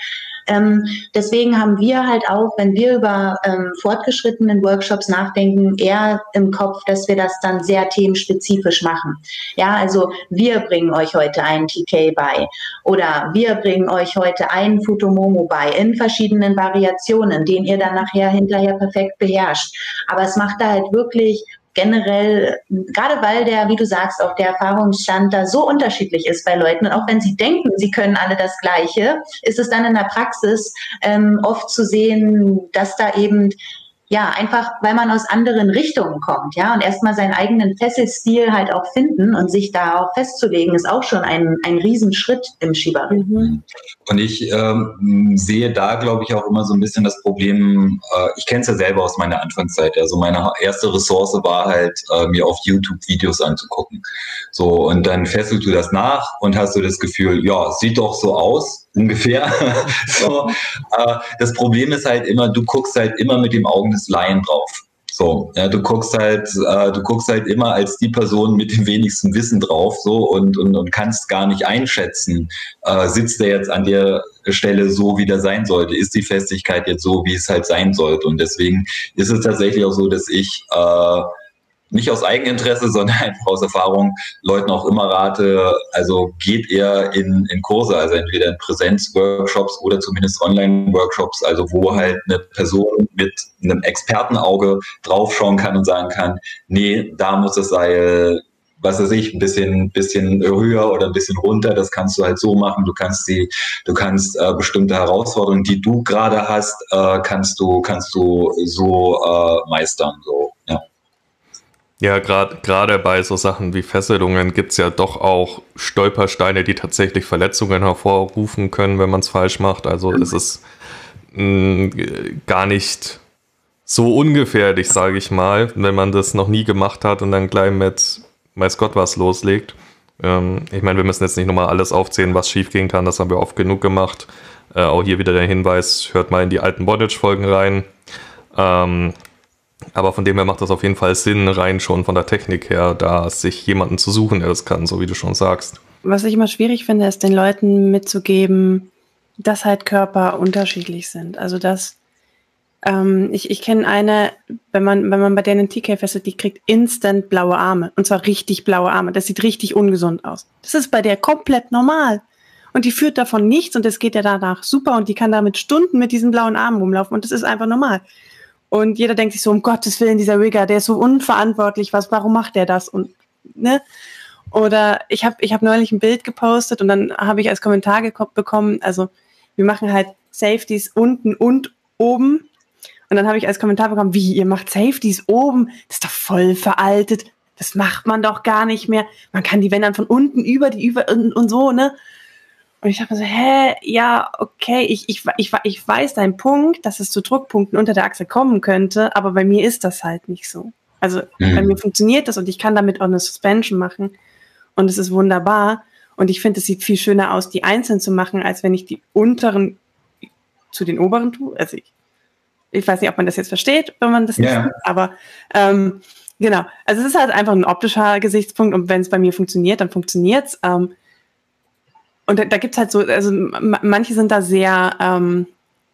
Ähm, deswegen haben wir halt auch, wenn wir über ähm, fortgeschrittenen Workshops nachdenken, eher im Kopf, dass wir das dann sehr themenspezifisch machen. Ja, also wir bringen euch heute einen T K bei oder wir bringen euch heute einen Futomomo bei in verschiedenen Variationen, den ihr dann nachher hinterher perfekt beherrscht. Aber es macht da halt wirklich generell, gerade weil der, wie du sagst, auch der Erfahrungsstand da so unterschiedlich ist bei Leuten und auch wenn sie denken, sie können alle das Gleiche, ist es dann in der Praxis ähm, oft zu sehen, dass da eben ja, einfach, weil man aus anderen Richtungen kommt, ja, und erstmal seinen eigenen Fesselstil halt auch finden und sich da auch festzulegen, ist auch schon ein, ein Riesenschritt im Skibarren. Mhm. Und ich ähm, sehe da, glaube ich, auch immer so ein bisschen das Problem, äh, ich kenne es ja selber aus meiner Anfangszeit, also meine erste Ressource war halt, äh, mir auf YouTube Videos anzugucken. So, und dann fesselst du das nach und hast du das Gefühl, ja, sieht doch so aus, ungefähr. So, äh, das Problem ist halt immer, du guckst halt immer mit dem Augen des Laien drauf. So, ja, du guckst halt, äh, du guckst halt immer als die Person mit dem wenigsten Wissen drauf, so und und, und kannst gar nicht einschätzen, äh, sitzt der jetzt an der Stelle so, wie der sein sollte, ist die Festigkeit jetzt so, wie es halt sein sollte. Und deswegen ist es tatsächlich auch so, dass ich äh, nicht aus Eigeninteresse, sondern einfach aus Erfahrung Leuten auch immer rate, also geht eher in, in Kurse, also entweder in Präsenzworkshops oder zumindest Online-Workshops, also wo halt eine Person mit einem Expertenauge draufschauen kann und sagen kann, nee, da muss das Seil, was weiß ich, ein bisschen, bisschen höher oder ein bisschen runter, das kannst du halt so machen, du kannst die, du kannst äh, bestimmte Herausforderungen, die du gerade hast, äh, kannst du, kannst du so äh, meistern, so, ja. Ja, gerade gerade bei so Sachen wie Fesselungen gibt es ja doch auch Stolpersteine, die tatsächlich Verletzungen hervorrufen können, wenn man es falsch macht. Also es ist mh, gar nicht so ungefährlich, sage ich mal, wenn man das noch nie gemacht hat und dann gleich mit weiß Gott was loslegt. Ähm, ich meine, wir müssen jetzt nicht nochmal alles aufzählen, was schief gehen kann, das haben wir oft genug gemacht. Äh, auch hier wieder der Hinweis, hört mal in die alten Bondage-Folgen rein. Ähm, Aber von dem her macht das auf jeden Fall Sinn, rein schon von der Technik her, da sich jemanden zu suchen, der das kann, so wie du schon sagst. Was ich immer schwierig finde, ist den Leuten mitzugeben, dass halt Körper unterschiedlich sind. Also dass ähm, ich, ich kenne eine, wenn man, wenn man bei denen T K fesselt, die kriegt instant blaue Arme. Und zwar richtig blaue Arme. Das sieht richtig ungesund aus. Das ist bei der komplett normal. Und die führt davon nichts und es geht ja danach super und die kann damit Stunden mit diesen blauen Armen rumlaufen und das ist einfach normal. Und jeder denkt sich so, um Gottes Willen, dieser Rigger, der ist so unverantwortlich, was, warum macht der das? Und, ne? Oder ich habe ich hab neulich ein Bild gepostet und dann habe ich als Kommentar geko- bekommen, also wir machen halt Safeties unten und oben. Und dann habe ich als Kommentar bekommen, wie, ihr macht Safeties oben? Das ist doch voll veraltet. Das macht man doch gar nicht mehr. Man kann die Wände dann von unten über die, über und, und so, ne? Und ich dachte mir so, hä, ja, okay, ich, ich, ich, ich weiß deinen Punkt, dass es zu Druckpunkten unter der Achse kommen könnte, aber bei mir ist das halt nicht so. Also mhm. bei mir funktioniert das und ich kann damit auch eine Suspension machen und es ist wunderbar und ich finde, es sieht viel schöner aus, die einzeln zu machen, als wenn ich die unteren zu den oberen tue. Also ich, ich weiß nicht, ob man das jetzt versteht, wenn man das yeah. nicht sieht, aber ähm, genau. Also es ist halt einfach ein optischer Gesichtspunkt und wenn es bei mir funktioniert, dann funktioniert's. Ähm, Und da, da gibt's halt so, also m- manche sind da sehr, ähm,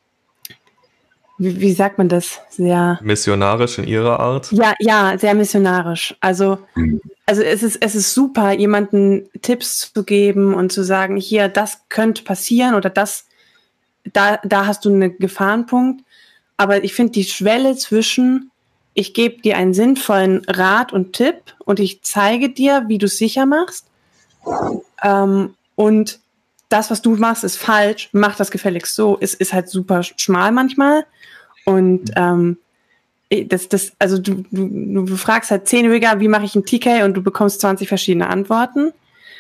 wie, wie sagt man das, sehr missionarisch in ihrer Art. Ja, ja, sehr missionarisch. Also, also es ist, es ist super, jemanden Tipps zu geben und zu sagen, hier, das könnte passieren oder das, da, da hast du einen Gefahrenpunkt. Aber ich finde die Schwelle zwischen, ich gebe dir einen sinnvollen Rat und Tipp und ich zeige dir, wie du es sicher machst. Ähm, Und das, was du machst, ist falsch. Mach das gefälligst so. Es ist halt super schmal manchmal. Und ähm, das, das, also du, du, du fragst halt zehn Rigger, wie mache ich einen T K? Und du bekommst zwanzig verschiedene Antworten.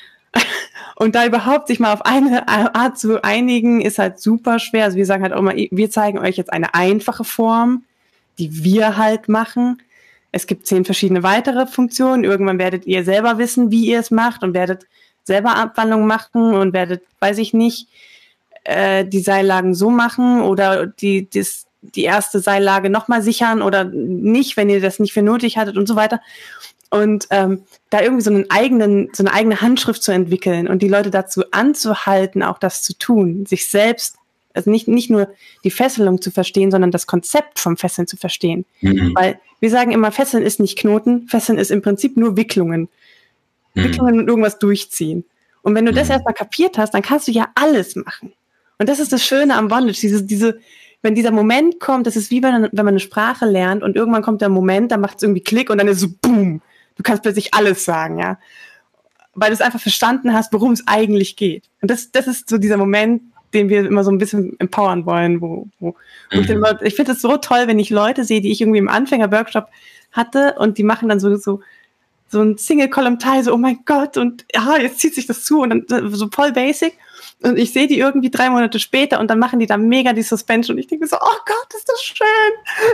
Und da überhaupt sich mal auf eine Art zu einigen, ist halt super schwer. Also wir sagen halt auch immer, wir zeigen euch jetzt eine einfache Form, die wir halt machen. Es gibt zehn verschiedene weitere Funktionen. Irgendwann werdet ihr selber wissen, wie ihr es macht und werdet selber Abwandlungen machen und werdet, weiß ich nicht, äh, die Seillagen so machen oder die, das, die erste Seillage nochmal sichern oder nicht, wenn ihr das nicht für nötig hattet und so weiter. Und ähm, da irgendwie so einen eigenen, so eine eigene Handschrift zu entwickeln und die Leute dazu anzuhalten, auch das zu tun, sich selbst Also nicht, nicht nur die Fesselung zu verstehen, sondern das Konzept vom Fesseln zu verstehen. Mhm. Weil wir sagen immer, Fesseln ist nicht Knoten, Fesseln ist im Prinzip nur Wicklungen. Mhm. Wicklungen und irgendwas durchziehen. Und wenn du das Mhm. erstmal kapiert hast, dann kannst du ja alles machen. Und das ist das Schöne am Bondage, diese, diese, wenn dieser Moment kommt, das ist wie wenn, wenn man eine Sprache lernt und irgendwann kommt der Moment, dann macht es irgendwie Klick und dann ist so boom. Du kannst plötzlich alles sagen, ja. Weil du es einfach verstanden hast, worum es eigentlich geht. Und das, das ist so dieser Moment, den wir immer so ein bisschen empowern wollen, wo, wo, wo Mhm. ich, immer, ich finde es so toll, wenn ich Leute sehe, die ich irgendwie im Anfänger-Workshop hatte und die machen dann so, so, so ein Single-Column-Teil, so, oh mein Gott, und ja, jetzt zieht sich das zu und dann so voll basic. Und ich sehe die irgendwie drei Monate später und dann machen die da mega die Suspension und ich denke so, oh Gott, ist das schön.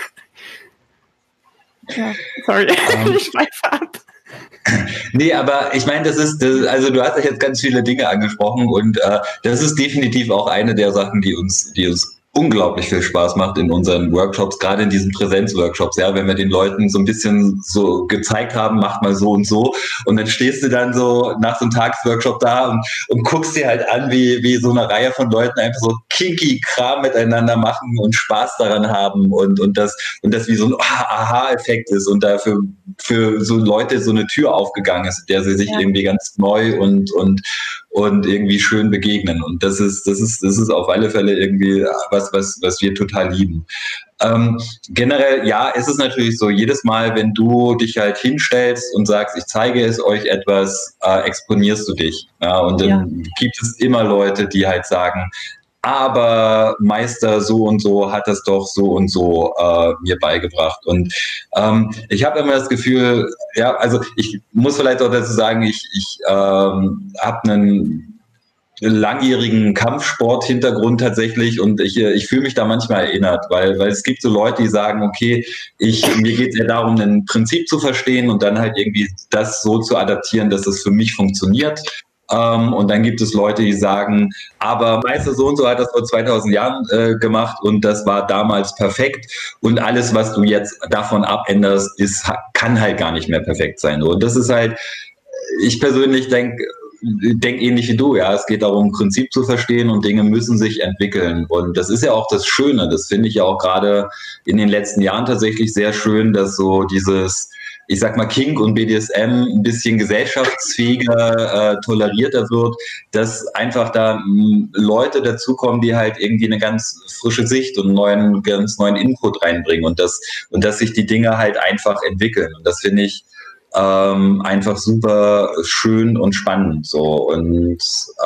Ja, sorry, Um. ich schweife ab. Nee, aber ich meine, das ist, das, also du hast ja jetzt ganz viele Dinge angesprochen und äh, das ist definitiv auch eine der Sachen, die uns, die uns unglaublich viel Spaß macht in unseren Workshops, gerade in diesen Präsenzworkshops, ja, wenn wir den Leuten so ein bisschen so gezeigt haben, macht mal so und so und dann stehst du dann so nach so einem Tagesworkshop da und, und guckst dir halt an, wie, wie so eine Reihe von Leuten einfach so kinky Kram miteinander machen und Spaß daran haben und, und das, und das wie so ein Aha-Effekt ist und dafür für so Leute so eine Tür aufgegangen ist, der sie sich Ja. irgendwie ganz neu und, und, und irgendwie schön begegnen. Und das ist, das ist, das ist auf alle Fälle irgendwie was, was, was wir total lieben. Ähm, generell, ja, ist es natürlich so, jedes Mal, wenn du dich halt hinstellst und sagst, ich zeige es euch etwas, äh, exponierst du dich. Ja, und dann Ja. gibt es immer Leute, die halt sagen, aber Meister so und so hat das doch so und so äh, mir beigebracht. Und ähm, ich habe immer das Gefühl, ja, also ich muss vielleicht auch dazu sagen, ich, ich ähm, habe einen langjährigen Kampfsport-Hintergrund tatsächlich und ich, ich fühle mich da manchmal erinnert, weil, weil es gibt so Leute, die sagen, okay, ich, mir geht es ja darum, ein Prinzip zu verstehen und dann halt irgendwie das so zu adaptieren, dass es für mich funktioniert. Um, und dann gibt es Leute, die sagen, aber Meister so und so hat das vor zweitausend Jahren äh, gemacht und das war damals perfekt und alles, was du jetzt davon abänderst, ist, kann halt gar nicht mehr perfekt sein. Und das ist halt, ich persönlich denke, denk ähnlich wie du, ja, es geht darum, ein Prinzip zu verstehen und Dinge müssen sich entwickeln und das ist ja auch das Schöne, das finde ich ja auch gerade in den letzten Jahren tatsächlich sehr schön, dass so dieses, ich sag mal, Kink und B D S M ein bisschen gesellschaftsfähiger, äh, tolerierter wird, dass einfach da m, Leute dazukommen, die halt irgendwie eine ganz frische Sicht und einen neuen, ganz neuen Input reinbringen und das, und dass sich die Dinge halt einfach entwickeln. Und das finde ich ähm, einfach super schön und spannend, so. Und,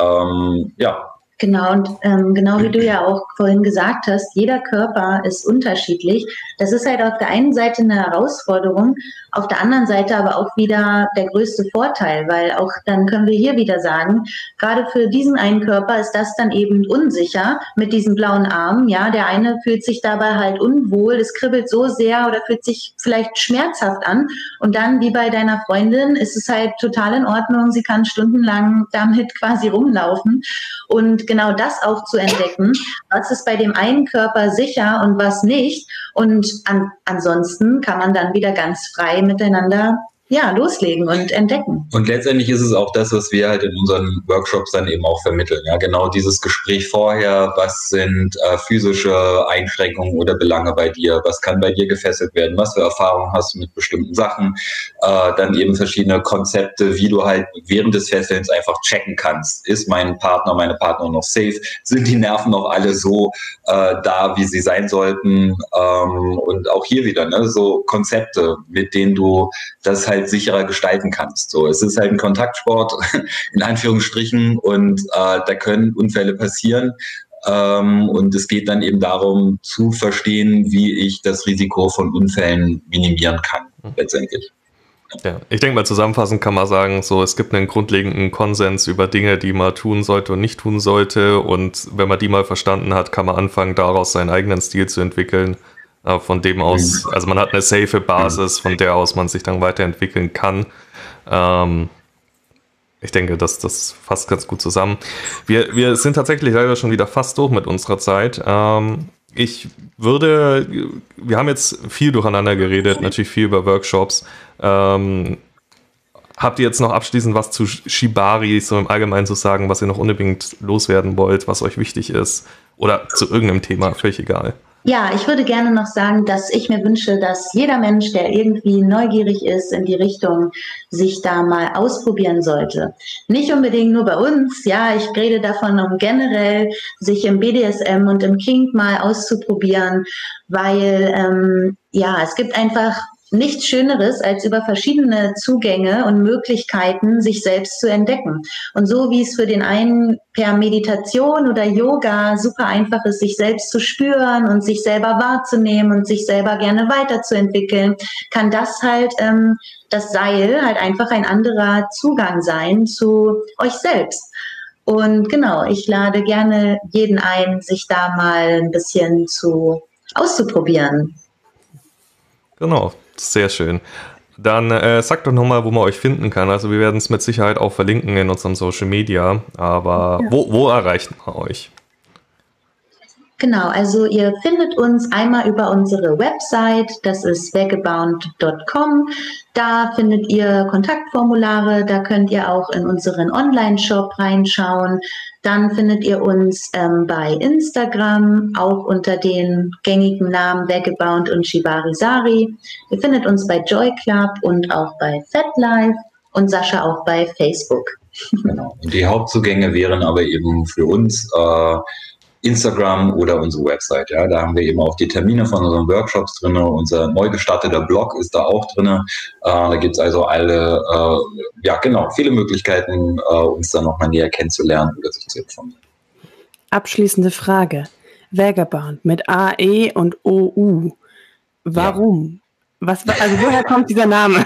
ähm, ja. Genau, und ähm, genau wie du ja auch vorhin gesagt hast, jeder Körper ist unterschiedlich. Das ist halt auf der einen Seite eine Herausforderung, auf der anderen Seite aber auch wieder der größte Vorteil, weil auch dann können wir hier wieder sagen, gerade für diesen einen Körper ist das dann eben unsicher mit diesen blauen Armen. Ja, der eine fühlt sich dabei halt unwohl, es kribbelt so sehr oder fühlt sich vielleicht schmerzhaft an. Und dann, wie bei deiner Freundin, ist es halt total in Ordnung. Sie kann stundenlang damit quasi rumlaufen. Und genau das auch zu entdecken, was ist bei dem einen Körper sicher und was nicht. Und an, ansonsten kann man dann wieder ganz frei miteinander ja, loslegen und entdecken. Und letztendlich ist es auch das, was wir halt in unseren Workshops dann eben auch vermitteln. Ja, genau dieses Gespräch vorher, was sind äh, physische Einschränkungen oder Belange bei dir, was kann bei dir gefesselt werden, was für Erfahrungen hast du mit bestimmten Sachen, äh, dann eben verschiedene Konzepte, wie du halt während des Fesselns einfach checken kannst. Ist mein Partner, meine Partnerin noch safe? Sind die Nerven noch alle so äh, da, wie sie sein sollten? Ähm, und auch hier wieder, ne, so Konzepte, mit denen du das halt sicherer gestalten kannst. So, es ist halt ein Kontaktsport, in Anführungsstrichen, und äh, da können Unfälle passieren. Ähm, und es geht dann eben darum, zu verstehen, wie ich das Risiko von Unfällen minimieren kann, letztendlich. Ja, ich denke mal, zusammenfassend kann man sagen, so, es gibt einen grundlegenden Konsens über Dinge, die man tun sollte und nicht tun sollte. Und wenn man die mal verstanden hat, kann man anfangen, daraus seinen eigenen Stil zu entwickeln. Von dem aus, also man hat eine safe Basis, von der aus man sich dann weiterentwickeln kann. Ähm, ich denke, das, das fasst ganz gut zusammen. Wir, wir sind tatsächlich leider schon wieder fast durch mit unserer Zeit. Ähm, ich würde, wir haben jetzt viel durcheinander geredet, natürlich viel über Workshops. Ähm, habt ihr jetzt noch abschließend was zu Shibari, so im Allgemeinen zu sagen, was ihr noch unbedingt loswerden wollt, was euch wichtig ist? Oder zu irgendeinem Thema, völlig egal. Ja, ich würde gerne noch sagen, dass ich mir wünsche, dass jeder Mensch, der irgendwie neugierig ist in die Richtung, sich da mal ausprobieren sollte. Nicht unbedingt nur bei uns, ja, ich rede davon, um generell sich im B D S M und im Kink mal auszuprobieren, weil ähm, ja, es gibt einfach nichts Schöneres, als über verschiedene Zugänge und Möglichkeiten sich selbst zu entdecken. Und so wie es für den einen per Meditation oder Yoga super einfach ist, sich selbst zu spüren und sich selber wahrzunehmen und sich selber gerne weiterzuentwickeln, kann das halt, ähm, das Seil halt einfach ein anderer Zugang sein zu euch selbst. Und genau, ich lade gerne jeden ein, sich da mal ein bisschen zu auszuprobieren. Genau, sehr schön. Dann äh, sagt doch nochmal, wo man euch finden kann. Also wir werden es mit Sicherheit auch verlinken in unserem Social Media. Aber ja. wo, wo erreicht man euch? Genau, also ihr findet uns einmal über unsere Website, das ist vagabond punkt com. Da findet ihr Kontaktformulare, da könnt ihr auch in unseren Online-Shop reinschauen. Dann findet ihr uns ähm, bei Instagram, auch unter den gängigen Namen Vagabond und Shibari Sari. Ihr findet uns bei Joy Club und auch bei FatLife und Sascha auch bei Facebook. Genau. Und die Hauptzugänge wären aber eben für uns äh, Instagram oder unsere Website. Ja, da haben wir eben auch die Termine von unseren Workshops drin. Unser neu gestarteter Blog ist da auch drin. Äh, da gibt es also alle, äh, ja genau, viele Möglichkeiten, äh, uns da nochmal näher kennenzulernen oder sich zu informieren. Abschließende Frage. Vagabond mit A E und O U. Warum? Ja. Was, also woher kommt dieser Name?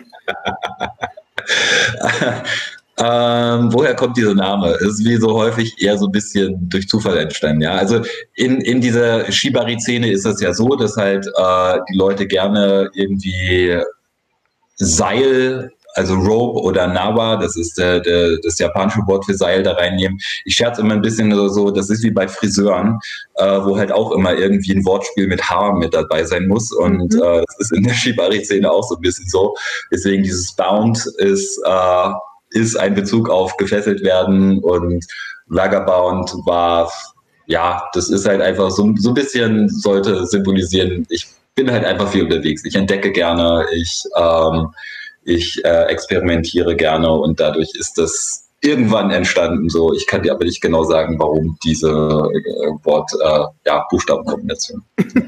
Ähm, woher kommt dieser Name? Ist wie so häufig eher so ein bisschen durch Zufall entstanden. Ja, also in, in dieser Shibari-Szene ist es ja so, dass halt äh, die Leute gerne irgendwie Seil, also Rope oder Nawa, das ist der, der, das japanische Wort für Seil, da reinnehmen. Ich scherze immer ein bisschen so, das ist wie bei Friseuren, äh, wo halt auch immer irgendwie ein Wortspiel mit Haar mit dabei sein muss. Und mhm. äh, das ist in der Shibari-Szene auch so ein bisschen so. Deswegen dieses Bound ist äh, ist ein Bezug auf gefesselt werden, und Vagabond war, ja, das ist halt einfach so, so ein bisschen, sollte symbolisieren, ich bin halt einfach viel unterwegs, ich entdecke gerne, ich, ähm, ich äh, experimentiere gerne, und dadurch ist das irgendwann entstanden, so, ich kann dir aber nicht genau sagen, warum diese äh, Wort, äh, ja, Buchstabenkombination.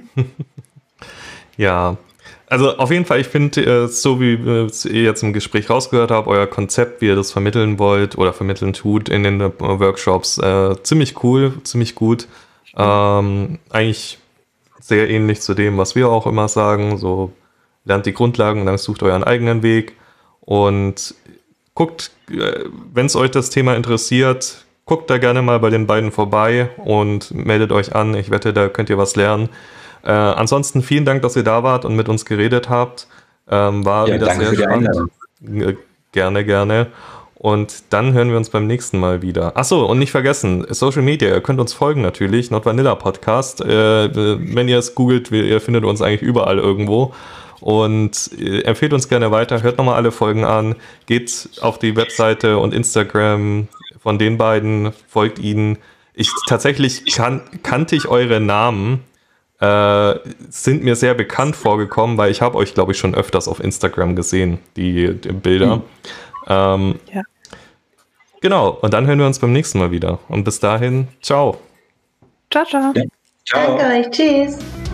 Ja, also auf jeden Fall, ich finde, so wie ihr jetzt im Gespräch rausgehört habt, euer Konzept, wie ihr das vermitteln wollt oder vermitteln tut in den Workshops, äh, ziemlich cool, ziemlich gut. Ähm, eigentlich sehr ähnlich zu dem, was wir auch immer sagen. So, lernt die Grundlagen und dann sucht euren eigenen Weg und guckt, wenn es euch das Thema interessiert, guckt da gerne mal bei den beiden vorbei und meldet euch an. Ich wette, da könnt ihr was lernen. Äh, ansonsten vielen Dank, dass ihr da wart und mit uns geredet habt. Ähm, war ja, wieder sehr spannend. Gerne, gerne. Und dann hören wir uns beim nächsten Mal wieder. Achso, und nicht vergessen, Social Media, ihr könnt uns folgen natürlich, Not Vanilla Podcast. Äh, wenn ihr es googelt, ihr findet uns eigentlich überall irgendwo. Und äh, empfehlt uns gerne weiter, hört nochmal alle Folgen an, geht auf die Webseite und Instagram von den beiden, folgt ihnen. Ich tatsächlich kan- kannte ich eure Namen. Äh, sind mir sehr bekannt vorgekommen, weil ich habe euch, glaube ich, schon öfters auf Instagram gesehen, die, die Bilder. Mhm. Ähm, ja. Genau, und dann hören wir uns beim nächsten Mal wieder. Und bis dahin, ciao. Ciao, ciao. Ja. Ciao. Danke euch, tschüss.